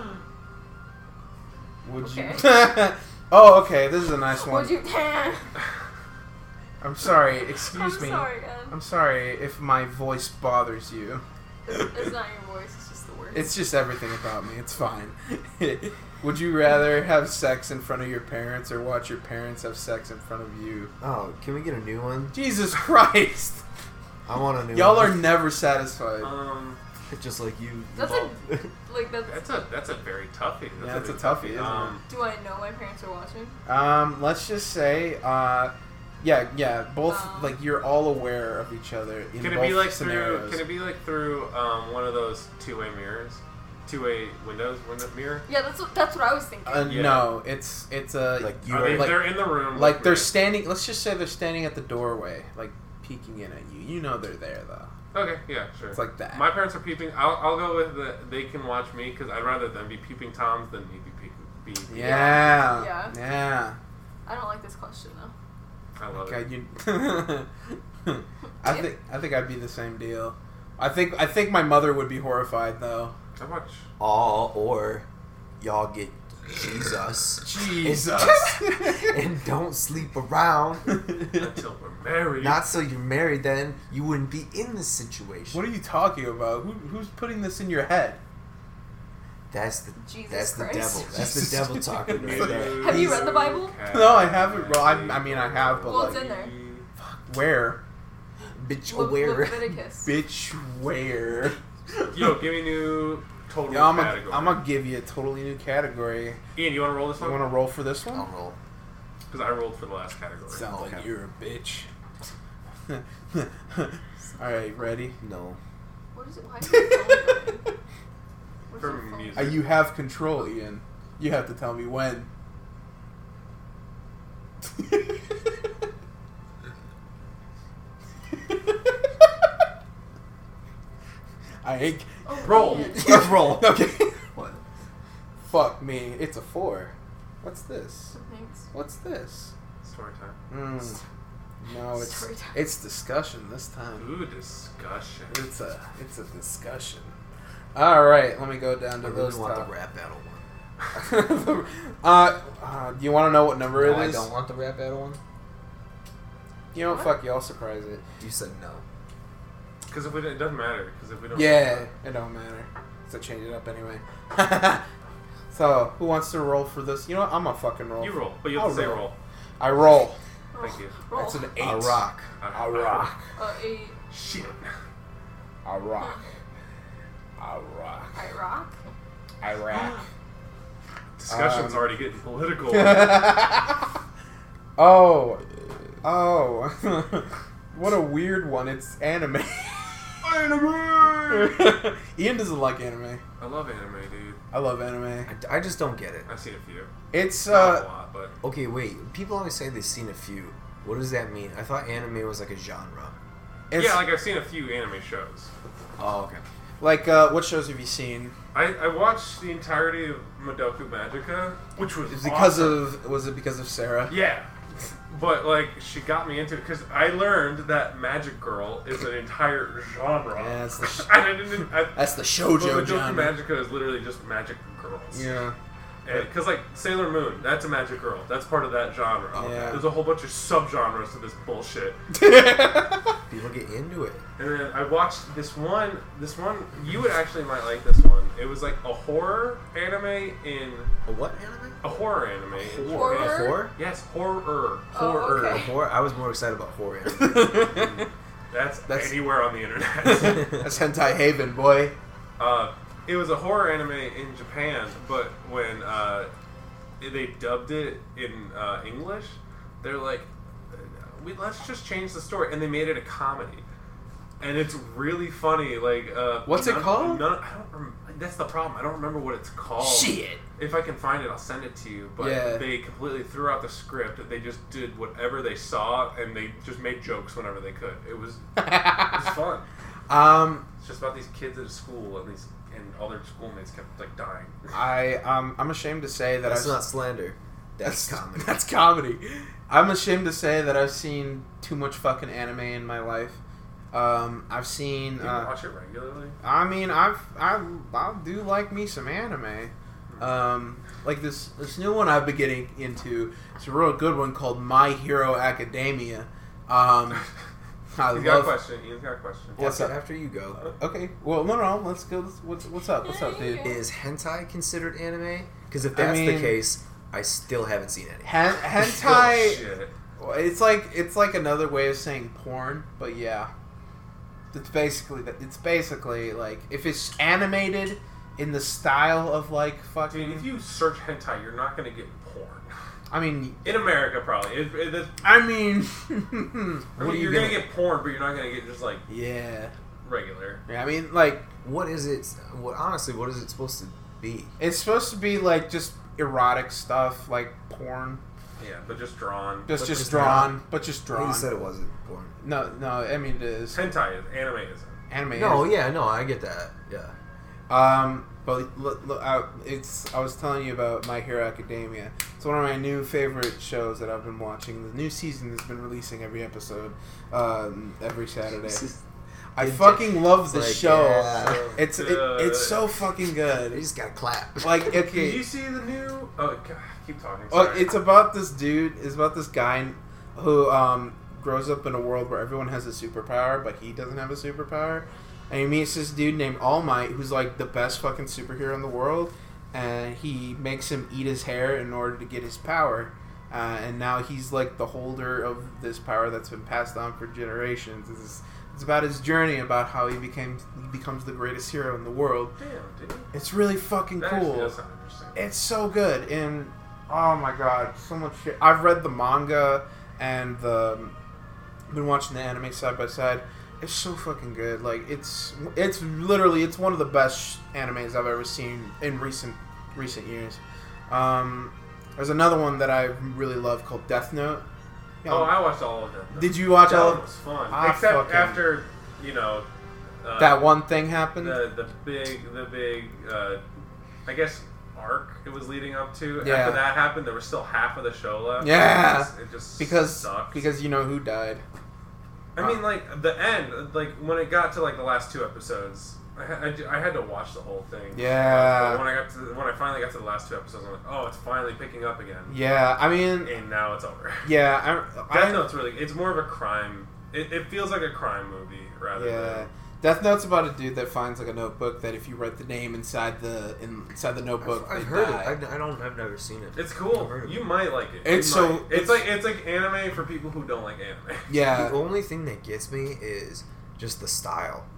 Would Okay. you? Oh, okay. This is a nice one. Would you? I'm sorry. Excuse I'm me. sorry, Ed. I'm sorry if my voice bothers you. It's not your voice. It's just the words. It's just everything about me. It's fine. Would you rather have sex in front of your parents or watch your parents have sex in front of you? Oh, can we get a new one? Jesus Christ! I want a new Y'all one. are never satisfied. Just like you. That's like that's. That's a very toughie. Yeah, it's a big toughie, isn't Do I know my parents are watching? Let's just say, yeah, both like you're all aware of each other in Can both it be like scenarios. through? Can it be like through one of those two-way mirrors, two-way window mirror? Yeah, that's what I was thinking. Yeah. No, it's a Like you Are are they, like- they're in the room. like with they're me. standing. Let's just say they're standing at the doorway, like peeking in at you. You know they're there though. Okay, yeah, sure. It's like that. My parents are peeping. I'll go with they can watch me because I'd rather them be peeping toms than me be peeping. Yeah. Yeah. Yeah. I don't like this question though. I love Okay, it. you. I think I'd be the same deal. I think my mother would be horrified though. I watch. or y'all get Jesus. Jesus. And don't sleep around. Until we're married. Not so you're married, then you wouldn't be in this situation. What are you talking about? Who's putting this in your head? That's the Jesus that's Christ. the devil. That's the devil talking right there. Have you read the Bible? No, I haven't. Well, I mean, I have, but Well, like, it's in there. where? Bitch, Le- aware. Leviticus. Bitch, where? Yo, give me new total Yeah, I'm category. gonna give you a totally new category. Ian, you want to roll this You one? want to roll for this one? I'll roll. Because I rolled for the last category. Sounds like Okay. you're a bitch. All right, ready? No. What is it? Why is your phone going? What's For your phone? music. You have control, Ian. You have to tell me when. I ain't. Oh, Roll. man. Roll. Okay. What? Fuck me. It's a 4. What's this? Thanks. What's this? Story time. No, Story time. it's discussion this time. Ooh, discussion. It's a discussion. All right, let me go down to I those really want top. the rap battle one. Do you want to know what number No, it I is? don't want the rap battle one. You know, What? fuck you. I'll surprise it. You said no. Because if we don't, it doesn't matter. Because if we don't. Yeah, it don't matter. So change it up anyway. So who wants to roll for this? You know what? I'm gonna fucking roll. You roll, but you have to I'll say roll. roll. I roll. Thank you. Roll. That's an 8. A rock. A rock. 8. Shit. A rock. Iraq. Discussion's already getting political. Oh. What a weird one. It's anime. Anime! Ian doesn't like anime. I love anime, dude. I love anime. I just don't get it. I've seen a few. It's Not a lot, but Okay, wait. People always say they've seen a few. What does that mean? I thought anime was like a genre. it's yeah, like I've seen a few anime shows. Oh, okay. like what shows have you seen? I watched the entirety of Madoka Magica, which was Is it because awesome. was it because of Sarah? Yeah. But, like, she got me into it because I learned that Magic Girl is an entire genre. Yeah, that's the That's the shoujo Madoka genre. Magica is literally just magic girls. Yeah. Because, like, Sailor Moon, that's a magic girl. That's part of that genre. Yeah. There's a whole bunch of subgenres to this bullshit. People get into it. And then I watched this one, you would actually might like this one. It was like a horror anime in... A what anime? A horror anime. in Horror? Japan. Horror? Yes, horror. Oh, okay. Horror? I was more excited about horror anime. That's anywhere on the internet. That's Hentai Haven, boy. It was a horror anime in Japan, but when they dubbed it in English, they're like, let's just change the story, and they made it a comedy, and it's really funny. Like, what's it called? That's the problem. I don't remember what it's called. Shit. If I can find it, I'll send it to you. But Yeah. they completely threw out the script. They just did whatever they saw, and they just made jokes whenever they could. It was fun. It's just about these kids at a school, and all their schoolmates kept like dying. I'm ashamed to say that That's not slander. That's comedy. That's comedy. I'm ashamed to say that I've seen too much fucking anime in my life. I've seen. You watch it regularly? I mean, I do like me some anime. Like this new one I've been getting into. It's a real good one called My Hero Academia. He's got a question. Ian's got a question. What's up? After you go. Okay. Well, no. Let's go. What's up? What's up, dude? Is hentai considered anime? Because if that's the case, I still haven't seen any. Hentai. Shit. It's like another way of saying porn, but yeah. It's basically like if it's animated in the style of like fucking. Dude, if you search hentai, you're not gonna get porn. I mean, in America, probably. You're gonna get porn, but you're not gonna get just like regular. Yeah, I mean, like, what is it? Honestly, what is it supposed to be? It's supposed to be like just erotic stuff, like porn. Yeah, but just drawn. Just drawn. You said it wasn't porn. No. I mean, it is. Hentai is anime. Isn't anime? No, is. yeah, no, I get that. Yeah. But look, I was telling you about My Hero Academia. It's one of my new favorite shows that I've been watching. The new season has been releasing every episode, every Saturday. I fucking love this show. Yeah. It's so fucking good. You just gotta clap. Like, okay. Did you see the new? Oh, God, keep talking. Oh, Sorry. it's about this dude. It's about this guy who grows up in a world where everyone has a superpower, but he doesn't have a superpower. And he meets this dude named All Might, who's like the best fucking superhero in the world, and he makes him eat his hair in order to get his power. And now he's like the holder of this power that's been passed on for generations. It's about his journey, about how he becomes the greatest hero in the world. Damn, dude. It's really fucking That cool. actually does sound interesting. It's so good, and oh my god, so much shit. I've read the manga and been watching the anime side by side. It's so fucking good. Like it's literally one of the best animes I've ever seen in recent years. There's another one that I really love called Death Note. You know, I watched all of them. Did you watch all of it? Was fun. I Except fucking- after that one thing happened? the big I guess arc it was leading up to. Yeah. After that happened, there was still half of the show left. Yeah. It just because sucked. because you know who died. I mean, like the end, like when it got to like the last 2 episodes, I had to watch the whole thing. Yeah. But when I finally got to the last 2 episodes, I'm like, oh, it's finally picking up again. Yeah, I mean, And now it's over. yeah, Death Note's it's more of a crime. It feels like a crime movie rather than. Death Note's about a dude that finds like a notebook that if you write the name inside the notebook, I've they heard die. it. I've never seen it. It's cool. I've heard of it. You might like it. It's You so- might. It's like anime for people who don't like anime. Yeah, The only thing that gets me is just the style.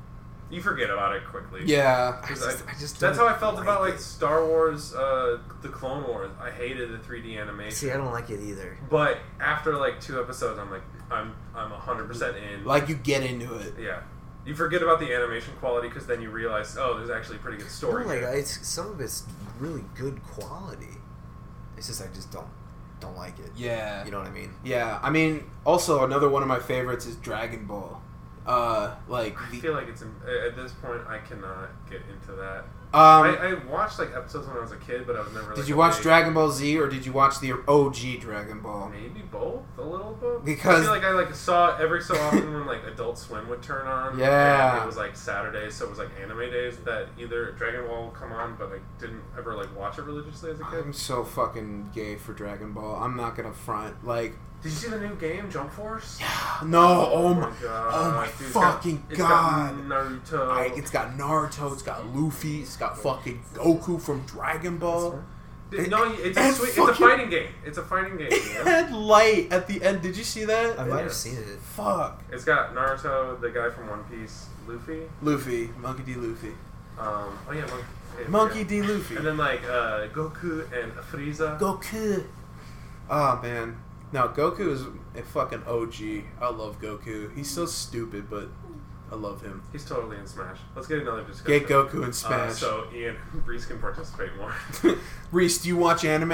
You forget about it quickly. Yeah. I just That's don't how I felt like about like it. Star Wars, the Clone Wars. I hated the 3D animation. See, I don't like it either. But after like 2 episodes, I'm like, I'm 100% in. Like, you get into it. Yeah. You forget about the animation quality because then you realize, oh, there's actually a pretty good story. No, like here. some of it's really good quality. It's just I just don't like it. Yeah. You know what I mean? Yeah. I mean, also, another one of my favorites is Dragon Ball. I feel like it's at this point I cannot get into that. I watched like episodes when I was a kid, but I was never. Did like, you watch Dragon Ball Z or did you watch the OG Dragon Ball? Maybe both, a little bit. Because- I feel like I like saw every so often when like Adult Swim would turn on. Yeah. And it was like Saturdays, so it was like anime days that either Dragon Ball would come on, but I didn't ever like watch it religiously as a kid. I'm so fucking gay for Dragon Ball. I'm not gonna front. Like, Did you see the new game, Jump Force? no, oh my god! oh my Dude, fucking it's god. got Naruto. It's got Naruto, it's got Luffy, it's got fucking Goku from Dragon Ball. No, it's and a sweet, it's a fucking- fighting game. It's a fighting game. It You know? had light at the end. Did you see that? I might have Yes. seen it. Fuck. It's got Naruto, the guy from One Piece, Luffy. Luffy, Monkey D. Luffy. Oh yeah, Monkey D. Luffy. And then like Goku and Frieza. Goku. Oh man. No, Goku is a fucking OG. I love Goku. He's so stupid, but I love him. He's totally in Smash. Let's get another discussion. Get Goku in Smash. So Ian, Reese can participate more. Reese, do you watch anime?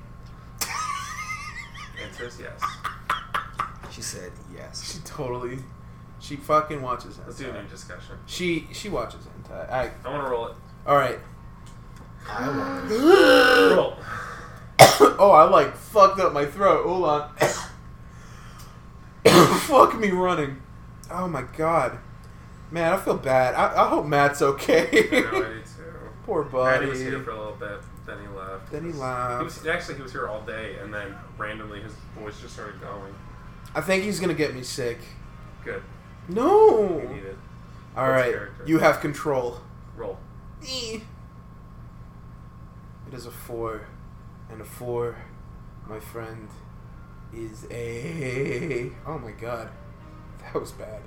Answer is yes. She said yes. She fucking watches hentai. Let's do a new discussion. She watches hentai. I want to roll it. Alright. I want Roll. Oh, I like fucked up my throat. Hold on. Fuck me running. Oh my god. Man, I feel bad. I hope Matt's okay. I know, I do too. Poor Maddie buddy. was here for a little bit, then he left. Then he He left. was here all day, and then randomly his voice just started going. I think he's gonna get me sick. Good. No. We need it. Alright. character? You have control. Roll. It is a 4. And a 4, my friend, is a... Oh my god. That was bad.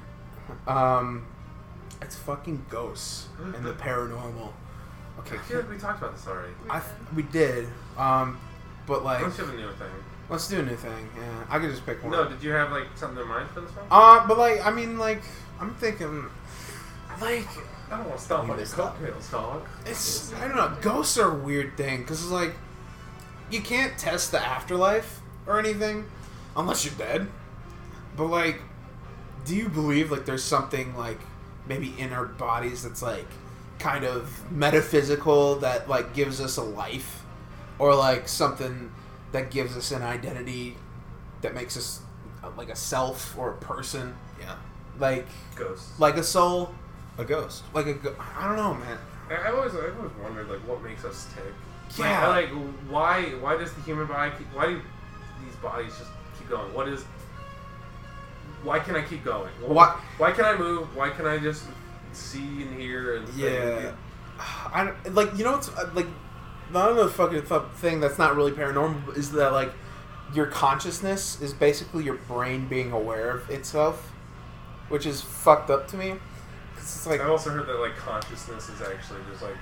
It's fucking ghosts and the paranormal. Okay. I feel like we talked about this already. We did. But like... Let's have a new thing. Let's do a new thing. Yeah. I could just pick one. No, did you have like something in mind for this one? But like, I mean, like, I'm thinking... Like... I don't want to stomp You on your missed that. coattails, dog. It's, I don't know, ghosts are a weird thing, because it's like, you can't test the afterlife or anything, unless you're dead, but like, do you believe, like, there's something, like, maybe in our bodies that's, like, kind of metaphysical that, like, gives us a life, or, like, something that gives us an identity that makes us, like, a self or a person, Yeah. like Ghosts. a soul, A ghost. like I don't know, man. I've always wondered like what makes us tick. Yeah. Like why does the human body why do these bodies just keep going? Why can I keep going? Why can I move? Why can I just see and hear and Yeah. I like, you know what's like another fucking thing that's not really paranormal is that like your consciousness is basically your brain being aware of itself, which is fucked up to me. 'Cause it's like I've also heard that like consciousness is actually just like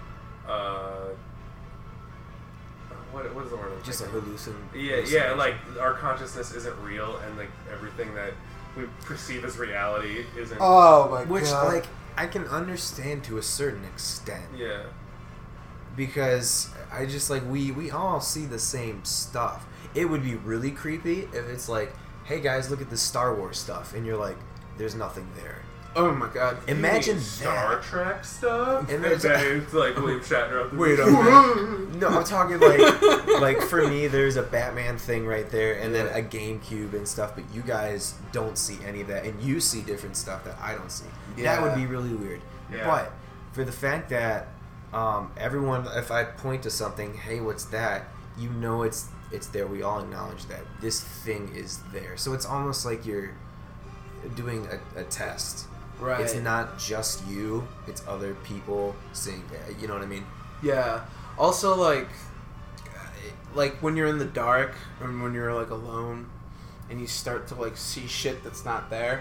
what is the word? I'm Just a thinking? hallucination. Yeah, like our consciousness isn't real, and like everything that we perceive as reality isn't. oh my Which, god. like, I can understand to a certain extent. Yeah. Because I just, like, we all see the same stuff. It would be really creepy if it's like, hey guys, look at this Star Wars stuff. And you're like, there's nothing there. oh my god. Imagine You mean Star that. Trek stuff, And and there's- then it's like William Shatner. Up the Wait a minute. No, I'm talking like for me, there's a Batman thing right there, and then a GameCube and stuff. But you guys don't see any of that, and you see different stuff that I don't see. That would Yeah. be really weird. Yeah. But for the fact that everyone, if I point to something, hey, what's that? You know, it's there. We all acknowledge that this thing is there. So it's almost like you're doing a test. Right. It's not just you; it's other people seeing that. You know what I mean? Yeah. Also, like when you're in the dark and when you're like alone, and you start to like see shit that's not there.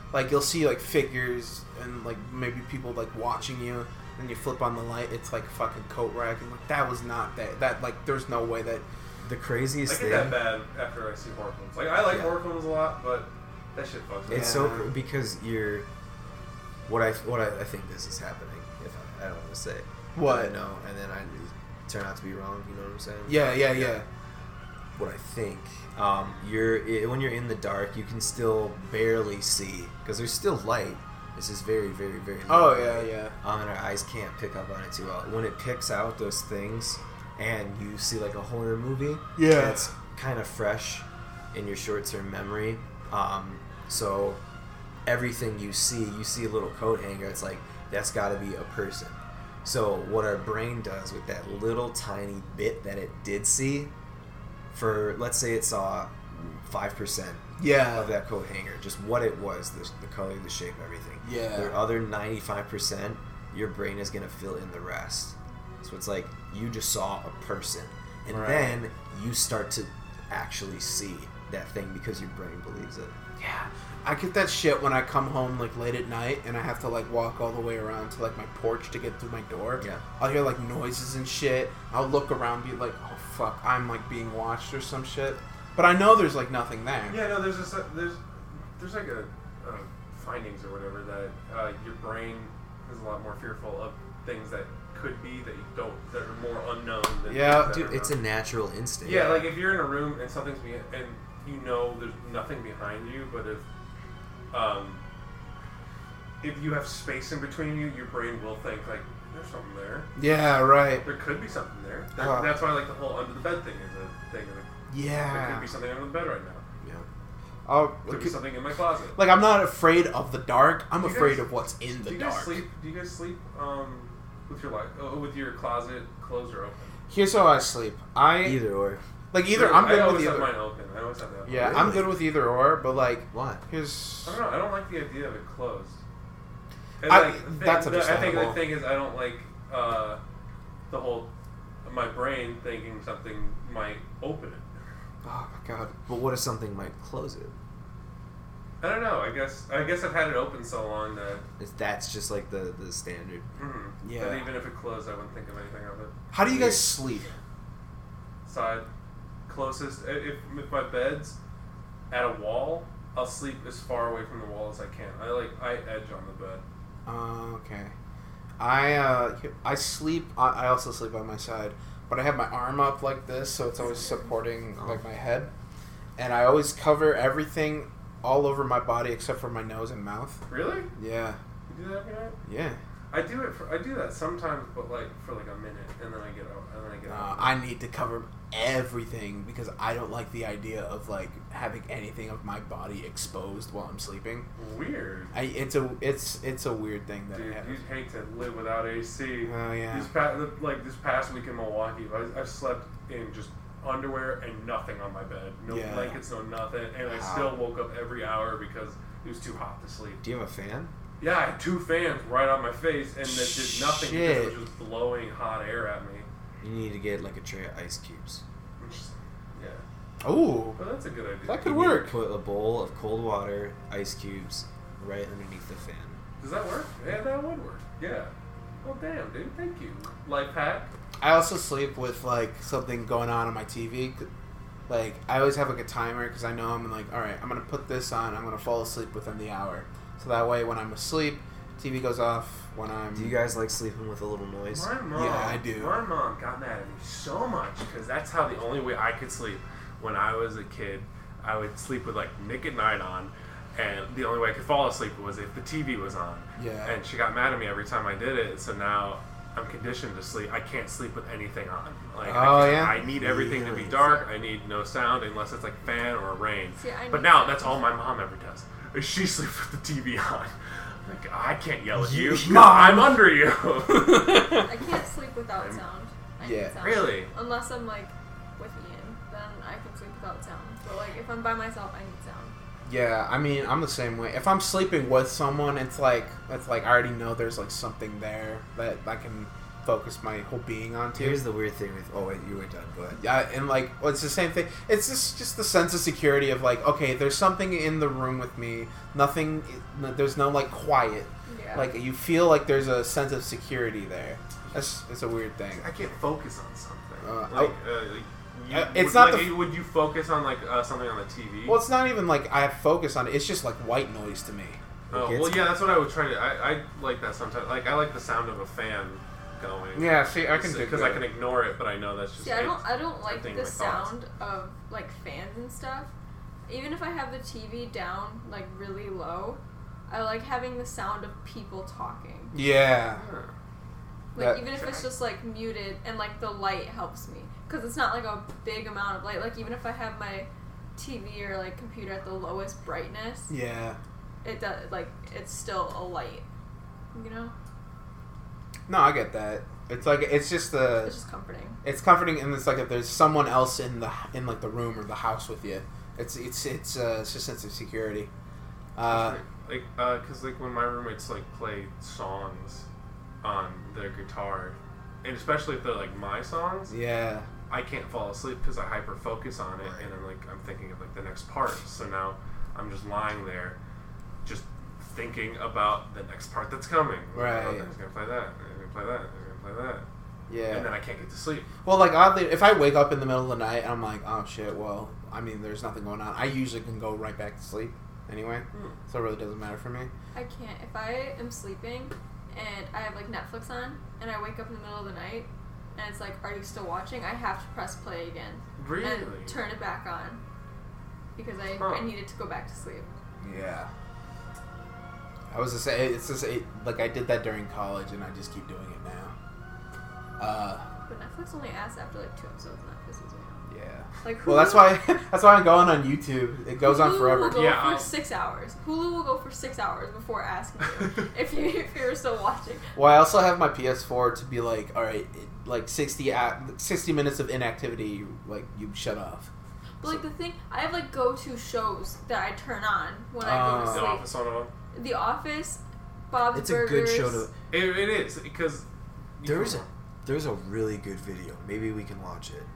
Like you'll see like figures and like maybe people like watching you, and you flip on the light, it's like a fucking coat rack, and like that was not that like there's no way that. The craziest I thing. get that bad after I see horror films. Like I like horror films a lot, but that shit fucks me. It's so because you're. What I think this is happening. If I don't want to say what I know, and then I turn out to be wrong. You know what I'm saying? Yeah. What I think. When you're in the dark, you can still barely see because there's still light. This is very, very, very. Oh light. yeah. And our eyes can't pick up on it too well. When it picks out those things, and you see like a horror movie, that's kind of fresh in your short-term memory. So everything you see a little coat hanger. It's like that's got to be a person. So what our brain does with that little tiny bit that it did see, for let's say it saw 5% of that coat hanger, just what it was, the color, the shape, everything. Yeah. The other 95%, your brain is gonna fill in the rest. So it's like you just saw a person, and then you start to actually see that thing because your brain believes it. Yeah. I get that shit when I come home like late at night and I have to like walk all the way around to like my porch to get through my door. Yeah. I'll hear like noises and shit. I'll look around and be like, oh fuck, I'm like being watched or some shit. But I know there's like nothing there. Yeah, no, there's like a findings or whatever that your brain is a lot more fearful of things that could be that you don't, that are more unknown than dude, it's a natural instinct. Yeah, like if you're in a room and something's and you know there's nothing behind you, but if you have space in between you, your brain will think like there's something there. Yeah, right. There could be something there. That's why like the whole under the bed thing is a thing. Like, there could be something under the bed right now. Could be something in my closet. Like I'm not afraid of the dark. I'm afraid of what's in the dark. Do you guys sleep with your with your closet closed or open? Here's how I sleep. Either or. Like either I'm good with either. I always have mine open. I always have that. Yeah, Really? I'm good with either or, but like what? Here's. I don't know. I don't like the idea of it closed. And that's understandable. I think the thing is I don't like the whole my brain thinking something might open it. Oh my god! But what if something might close it? I don't know. I guess I've had it open so long that that's just like the standard. Mm-hmm. Yeah. That even if it closed, I wouldn't think of anything of it. How do you guys sleep? Side, closest. If my bed's at a wall, I'll sleep as far away from the wall as I can. I edge on the bed. Okay. I sleep. I also sleep on my side, but I have my arm up like this, so it's always supporting like my head, and I always cover everything all over my body except for my nose and mouth. Really? Yeah. You do that every night? Yeah. I do that sometimes, but like for like a minute, and then I get out. I need to cover everything because I don't like the idea of like having anything of my body exposed while I'm sleeping. Weird. It's a weird thing that Dude, I have. you'd hate to live without AC. Oh yeah. This past week in Milwaukee, I've slept in just underwear and nothing on my bed. No blankets, no nothing, and I still woke up every hour because it was too hot to sleep. Do you have a fan? Yeah, I had 2 fans right on my face, and that did nothing because it was just blowing hot air at me. You need to get like a tray of ice cubes. Yeah. Oh. Well, that's a good idea. That could work. Put a bowl of cold water, ice cubes, right underneath the fan. Does that work? Yeah, that would work. Yeah. Oh, damn, dude. Thank you. Life hack. I also sleep with like something going on my TV. Like I always have like a timer because I know I'm like, all right, I'm gonna put this on. I'm gonna fall asleep within the hour. So that way, when I'm asleep, TV goes off. When I'm. Do you guys like sleeping with a little noise? My mom. Yeah, I do. My mom got mad at me so much because that's how the only way I could sleep when I was a kid. I would sleep with like Nick at Night on, and the only way I could fall asleep was if the TV was on. Yeah. And she got mad at me every time I did it. So now I'm conditioned to sleep. I can't sleep with anything on. Like, I need everything to be dark. I need no sound unless it's like fan or rain. See, but now that's all my mom ever does. Is she sleeps with the TV on. Like, I can't yell at you. I'm under you. I can't sleep without sound. I need sound. Really? Unless I'm like with Ian, then I can sleep without sound. But like if I'm by myself, I need sound. Yeah, I mean, I'm the same way. If I'm sleeping with someone, it's like I already know there's like something there that I can focus my whole being onto. Here's the weird thing with... Oh, wait, you were done. Go ahead. Yeah, and like, well, it's the same thing. It's just the sense of security of like, okay, there's something in the room with me. Nothing. There's no like quiet. Yeah. Like you feel like there's a sense of security there. It's a weird thing. I can't focus on something. It's not would you focus on like something on the TV? Well, it's not even like I have focus on it. It's just like white noise to me. Oh, well, yeah, that's what I would try to... I like that sometimes. Like, I like the sound of a fan going. Yeah, see, I can do because I can ignore it, but I know that's just... See, I don't like the thoughts. sound of, like, fans and stuff. Even if I have the TV down, like, really low, I like having the sound of people talking. Yeah. Like, even if it's just, like, muted and, like, the light helps me. Because it's not, like, a big amount of light. Like, even if I have my TV or, like, computer at the lowest brightness... Yeah. It does, like, it's still a light, you know? No, I get that. It's like, it's just comforting. It's comforting, and it's like if there's someone else in like the room or the house with you. It's just a sense of security. Because like when my roommates like play songs on their guitar, and especially if they're like my songs. Yeah. I can't fall asleep because I hyper focus on it, and then like I'm thinking of like the next part. So now I'm just lying there, just thinking about the next part that's coming. Right. Oh, he's gonna play that. He's gonna play that. He's gonna play that. Yeah. And then I can't get to sleep. Well, like oddly, if I wake up in the middle of the night and I'm like, oh shit, well, I mean, there's nothing going on. I usually can go right back to sleep anyway, so it really doesn't matter for me. I can't. If I am sleeping and I have like Netflix on and I wake up in the middle of the night and it's like, are you still watching? I have to press play again. Really? And turn it back on because I needed to go back to sleep. Yeah. I was just saying, it's just like I did that during college and I just keep doing it now. But Netflix only asks after like 2 episodes, and that pisses me off. Yeah. Like Hulu, Well, that's why I'm going on YouTube. It goes on forever. Hulu will go for 6 hours. Hulu will go for 6 hours before asking you if you're still watching. Well, I also have my PS4 to be like, all right, like 60 minutes of inactivity, like you shut off. But like the thing, I have like go-to shows that I turn on when I go to sleep. The Office on them. The Office, Bob's It's Burgers. a good show to... It is, because... There's a really good video. Maybe we can watch it.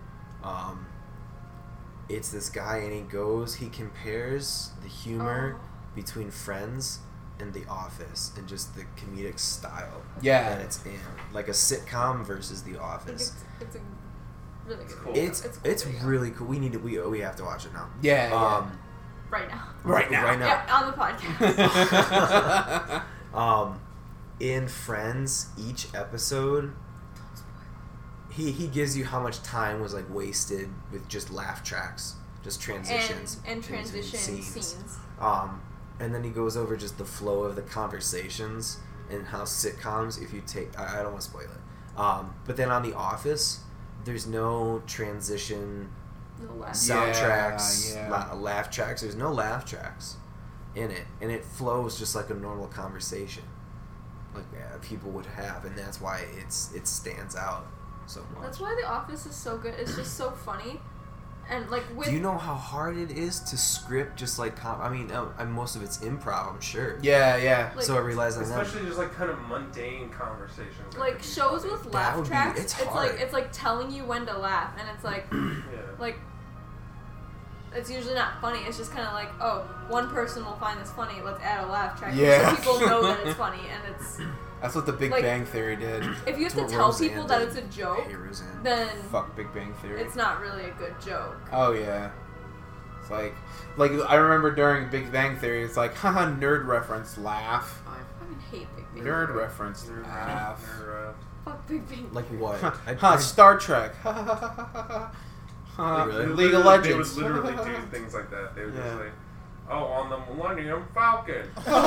It's this guy and he compares the humor between Friends and The Office and just the comedic style that it's in. Like a sitcom versus The Office. It's a really good Cool. video. It's really cool. We have to watch it now. Yeah. Right now. Right now. Yeah, on the podcast. In Friends, each episode, he gives you how much time was like wasted with just laugh tracks, just transitions and transition scenes. And then he goes over just the flow of the conversations and how sitcoms, if you take, I don't want to spoil it, but then on The Office, there's no transition. No laugh. Soundtracks, laugh tracks. There's no laugh tracks in it, and it flows just like a normal conversation, like people would have, and that's why it stands out so much. That's why The Office is so good. It's just so funny, and like with. Do you know how hard it is to script just like most of it's improv, I'm sure. Yeah. Like, so I realize that. Especially just like kind of mundane conversations. Like shows with laugh tracks, it's hard. it's like telling you when to laugh, and it's like, like. It's usually not funny. It's just kind of like, oh, one person will find this funny. Let's add a laugh track. Yeah. So people know that it's funny, and it's. That's what the Big Bang Theory did. If you have to tell people that it's a joke, then fuck Big Bang Theory. It's not really a good joke. Oh yeah. It's like I remember during Big Bang Theory, it's like, haha, nerd reference, laugh. Oh, I fucking hate Big Bang. Nerd reference, laugh. Fuck Big Bang. Like what? Star Trek. Really? League of Legends. They would literally do things like that. They would just say, "Oh, on the Millennium Falcon."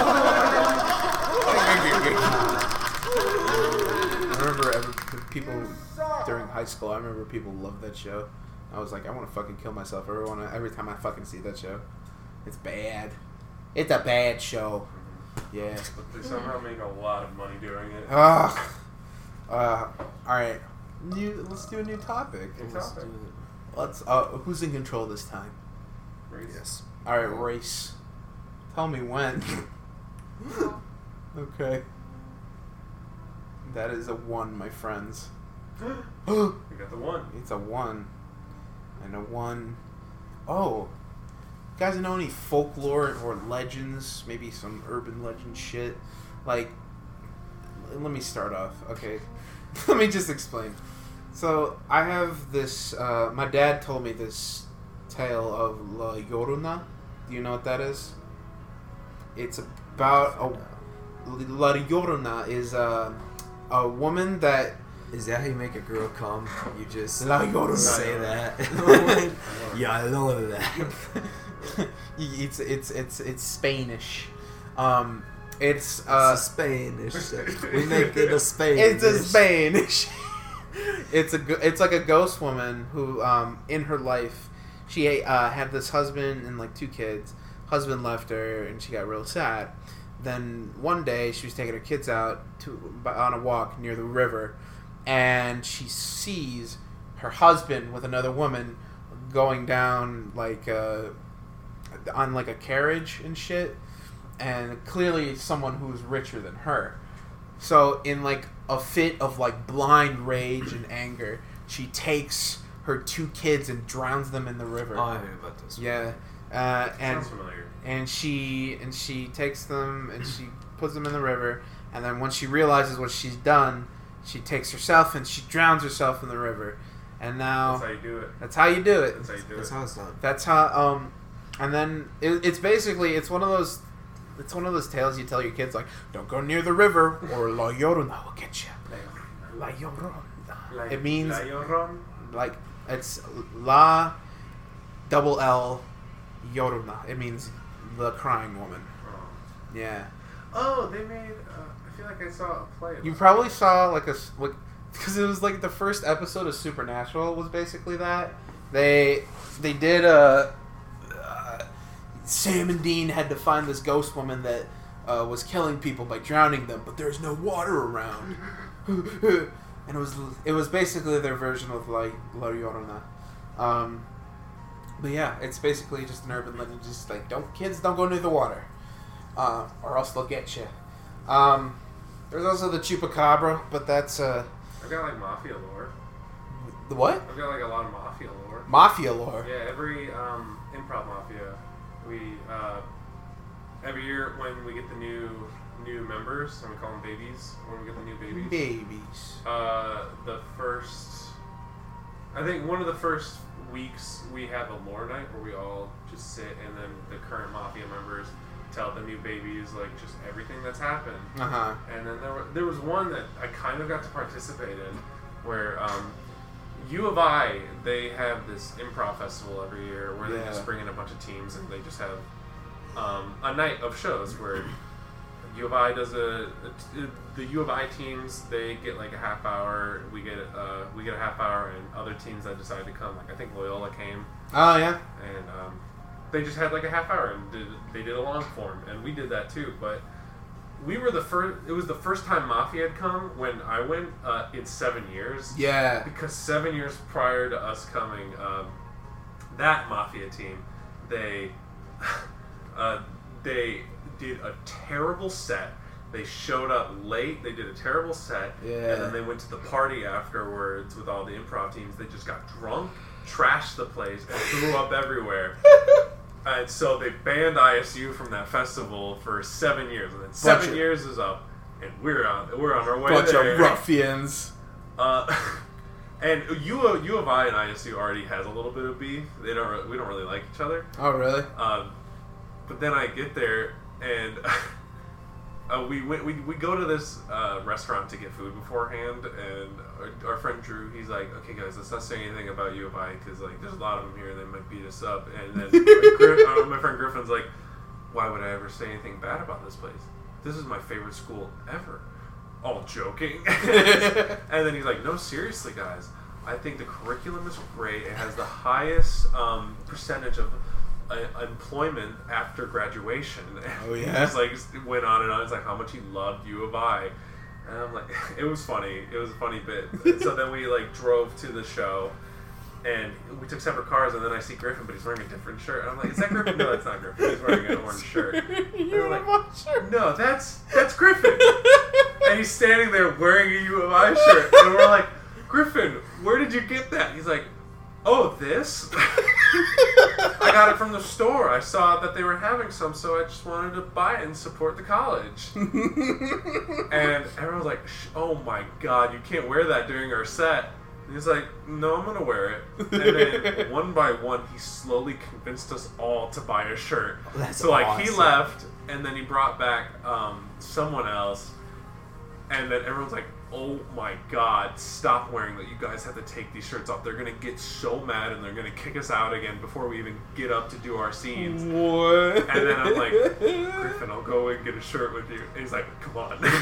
I remember people during high school. I remember people loved that show. I was like, I want to fucking kill myself every time I fucking see that show. It's bad. It's a bad show. Yeah. But they somehow make a lot of money doing it. All right. Let's do a new topic. Let's. Who's in control this time? Race. Yes. All right, Race. Tell me when. Okay. That is a 1, my friends. You got the 1. It's a 1. And a 1. Oh. You guys know any folklore or legends? Maybe some urban legend shit? Like, let me start off. Okay. Let me just explain. So, I have this, my dad told me this tale of La Llorona. Do you know what that is? It's about La Llorona is a woman that... Is that how you make a girl come? You just La Llorona. say that? Yeah, I know that. It's Spanish. It's a Spanish. We make it a Spanish. It's a Spanish. It's like a ghost woman who in her life she had this husband and like 2 kids. Husband left her and she got real sad. Then one day she was taking her kids out on a walk near the river, and she sees her husband with another woman going down like on like a carriage and shit, and clearly someone who's richer than her. So in like a fit of like blind rage and anger, she takes her 2 kids and drowns them in the river. Oh, I heard about this. Yeah. And Sounds familiar. and she takes them and she puts them in the river, and then when she realizes what she's done, she takes herself and she drowns herself in the river. And now That's how you do it. that's how you do it. That's how you do That's it. how it's done. That's how and then it's basically it's one of those tales you tell your kids, like, don't go near the river or La Llorona will get you. La Llorona. It means La Llorona. like it's La double L Llorona. It means the crying woman. Oh. Yeah. Oh, they made. I feel like I saw a play. You probably saw like because it was like the first episode of Supernatural was basically that. They did Sam and Dean had to find this ghost woman that was killing people by drowning them, but there's no water around. And it was basically their version of like La Llorona. But yeah, it's basically just an urban legend, just like kids don't go near the water, or else they'll get you. There's also the Chupacabra, but that's I've got like mafia lore. the what? I've got like a lot of mafia lore. Mafia lore. Yeah, every improv mafia, we every year when we get the new members, and we call them babies. When we get the new babies, the first, I think one of the first weeks we have a lore night where we all just sit, and then the current mafia members tell the new babies like just everything that's happened. And then there was one that I kind of got to participate in, where U of I, they have this improv festival every year where they just bring in a bunch of teams and they just have a night of shows where U of I does the U of I teams, they get like a half hour, we get a half hour, and other teams that decide to come, like I think Loyola came. Oh yeah. And they just had like a half hour and they did a long form, and we did that too, but we were it was the first time Mafia had come when I went in 7 years. Yeah. Because 7 years prior to us coming, that Mafia team, they did a terrible set. They showed up late, they did a terrible set, and then they went to the party afterwards with all the improv teams. They just got drunk, trashed the place, and threw up everywhere. And so they banned ISU from that festival for 7 years, and then 7 years is up, and we're on our way Bunch there. of ruffians. And U of I and ISU already has a little bit of beef. We don't really like each other. Oh really? But then I get there, and we go to this restaurant to get food beforehand, and our friend Drew, he's like, okay guys, let's not say anything about U of I, because like there's a lot of them here and they might beat us up. And then my friend Griffin's like, why would I ever say anything bad about this place? This is my favorite school ever. All joking. And then he's like, no, seriously guys, I think the curriculum is great. It has the highest percentage of employment after graduation. Oh yeah. He just like went on and on. It's like how much he loved U of I, and I'm like, it was funny. It was a funny bit. And so then we like drove to the show, and we took separate cars. And then I see Griffin, but he's wearing a different shirt. And I'm like, is that Griffin? No, that's not Griffin. He's wearing an orange shirt. And I'm like, no, that's Griffin. And he's standing there wearing a U of I shirt. And we're like, Griffin, where did you get that? He's like, oh, this? I got it from the store. I saw that they were having some, so I just wanted to buy it and support the college. And everyone's like, oh my god, you can't wear that during our set. And he's like, no, I'm going to wear it. And then one by one, he slowly convinced us all to buy a shirt. That's so like awesome. he left, and then he brought back someone else. And then everyone's like, oh my god, stop wearing that. You guys have to take these shirts off. They're going to get so mad and they're going to kick us out again before we even get up to do our scenes. What? And then I'm like, Griffin, I'll go and get a shirt with you. And he's like, come on. And then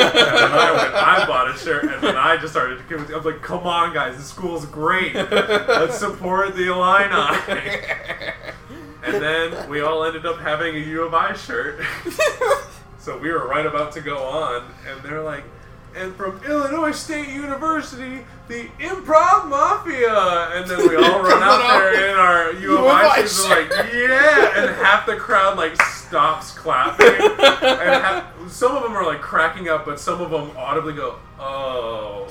I bought a shirt, and then I just started to give it to you. I'm like, come on, guys, the school's great. Let's support the Illini. And then we all ended up having a U of I shirt. So we were right about to go on, and they're like, and from Illinois State University, the Improv Mafia. And then we all run out there in our U of I shirts and like, yeah. And half the crowd like stops clapping. And some of them are like cracking up, but some of them audibly go, oh.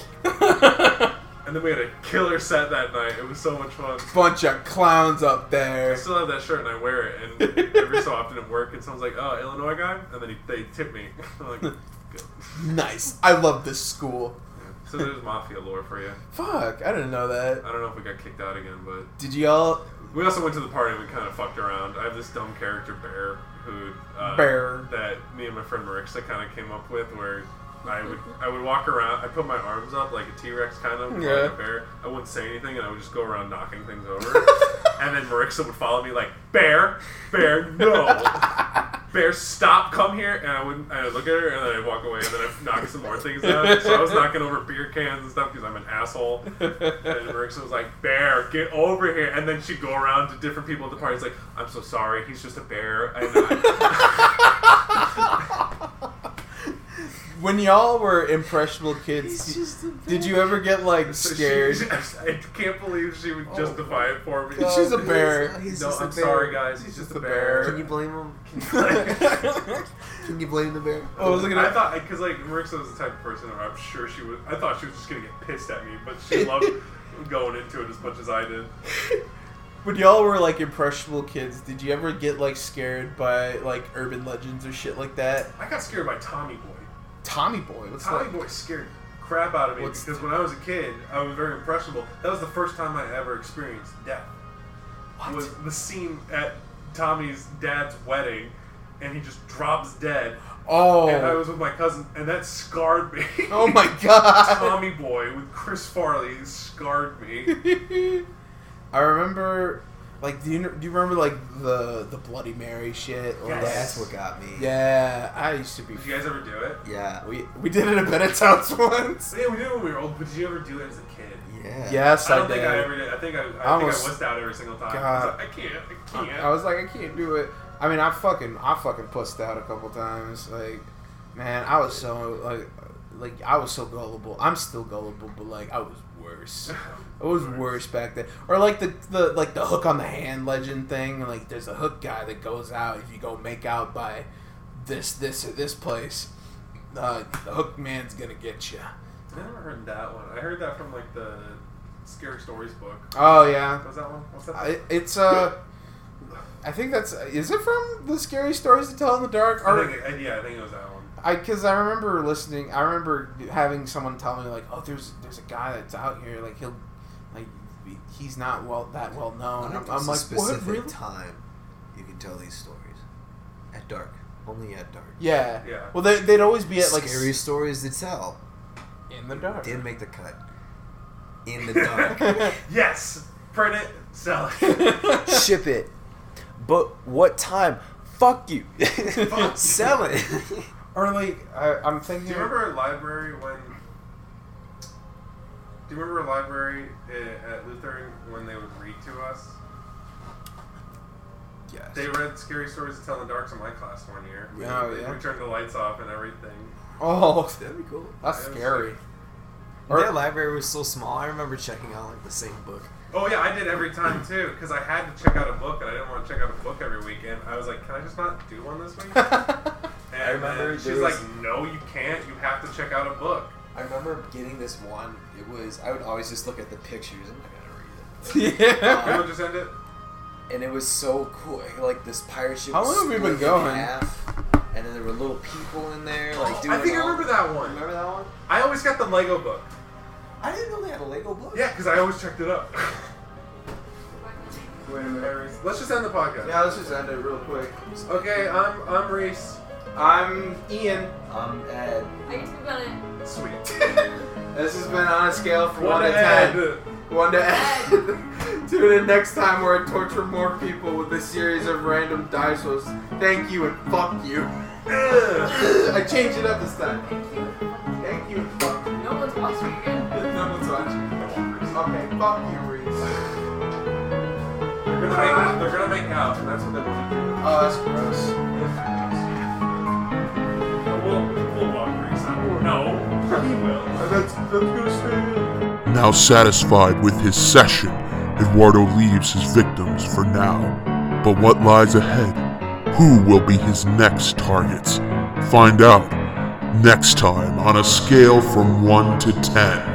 And then we had a killer set that night. It was so much fun. Bunch of clowns up I there. still have that shirt and I wear it. And every so often at work, and someone's like, oh, Illinois guy? And then they tip me. I'm like, good. Nice. I love this school. Yeah. So there's Mafia lore for you. Fuck, I didn't know that. I don't know if we got kicked out again, but Did y'all... we also went to the party and we kind of fucked around. I have this dumb character, Bear, who Bear. that me and my friend Marixa kind of came up with, where I would walk around. I put my arms up like a T-Rex kind of, Yeah. like a bear. I wouldn't say anything, and I would just go around knocking things over. And then Marixa would follow me like, Bear, no. Bear, stop, come here. And I would look at her, and then I'd walk away, and then I'd knock some more things down. So I was knocking over beer cans and stuff because I'm an asshole. And Marixa was like, Bear, get over here. And then she'd go around to different people at the party. It's like, I'm so sorry, he's just a bear. When y'all were impressionable kids, did you ever get like scared? I can't believe she would justify it for me. God. She's a bear. He's No, just a I'm bear. sorry, guys. He's just a bear. Can you blame him? Can you blame the bear? I was looking I at. thought, because like Marissa was the type of person where I'm sure she would. I thought she was just gonna get pissed at me, but she loved going into it as much as I did. When y'all were like impressionable kids, did you ever get like scared by like urban legends or shit like that? I got scared by Tommy Boy. Tommy Boy. What's Tommy that? Boy scared the crap out of me What's- because when I was a kid, I was very impressionable. That was the first time I ever experienced death. What? Was the scene at Tommy's dad's wedding, and he just drops dead. Oh. And I was with my cousin, and that scarred me. Oh my god. Tommy Boy with Chris Farley scarred me. I remember, like, do you remember like the Bloody Mary shit? Or Yes. That's what got me. Yeah, I used to be. Did you guys ever do it? Yeah. We did it at Bennett's house once. Yeah, we did it when we were old, but did you ever do it as a kid? Yeah. Yes, I I don't think I did. ever did. I think I almost- wussed out every single time. God. I was like, I can't. I was like, I can't do it. I mean, I fucking pussed out a couple times. Like, man, I was so like I was so gullible. I'm still gullible, but like I was worse. It was worse back then. Or like the hook on the hand legend thing. Like, there's a hook guy that goes out if you go make out by this or this place. The hook man's gonna get you. I never heard that one. I heard that from like the Scary Stories book. Oh yeah. What was that one? What's that? It's I think is it from the Scary Stories to Tell in the Dark? I think it was that one. Because I remember listening. I remember having someone tell me like, "Oh, there's a guy that's out here. Like he's not that well known." I'm like, "What? Really?" Time you can tell these stories at dark. Only at dark. Yeah. Yeah. Well, they'd always be at like Scary stories to tell. in the dark. Didn't make the cut. In the dark. Yes. Print it. Sell it. Ship it. But what time? Fuck you. Fuck. Sell it. Or like I'm thinking. Do you remember a library when? Do you remember a library at Lutheran when they would read to us? Yes. They read Scary Stories to Tell in the Dark to my class one year. Oh, yeah? We turned the lights off and everything. Oh, That'd be cool. that's It was scary. Their library was so small. I remember checking out like the same book. Oh yeah, I did every time too, because I had to check out a book and I didn't want to check out a book every weekend. I was like, can I just not do one this week? And I remember she's there was- like, no, you can't. You have to check out a book. I remember getting this one. I would always just look at the pictures. I'm not gonna read it. Can we just end it? And it was so cool. Like this pirate ship. How was long have we been split in going? half, and then there were little people in there, like doing. I think I remember that one. Remember that one? I always got the Lego book. I didn't know they had a Lego book. Yeah, because I always checked it up. Wait a minute. Let's just end the podcast. Yeah, let's just end it real quick. Okay, I'm Reese. I'm Ian. I'm Ed. I get to be on it. Sweet. This has been on a scale from One 1 to Ed. 10. 1 to Ed. Tune in next time where I torture more people with a series of random dice rolls. Thank you and fuck you. I changed it up this time. Thank you and fuck you. No one's watching again. No one's watching. Okay, fuck you, Reese. They're gonna make out, and that's what they want to do. Oh, that's gross. We'll walk Reese out. No, he will. That's gonna stay in. Now satisfied with his session, Eduardo leaves his victims for now. But what lies ahead? Who will be his next targets? Find out next time on a scale from 1 to 10.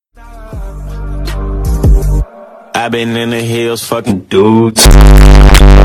I've been in the hills fucking dudes.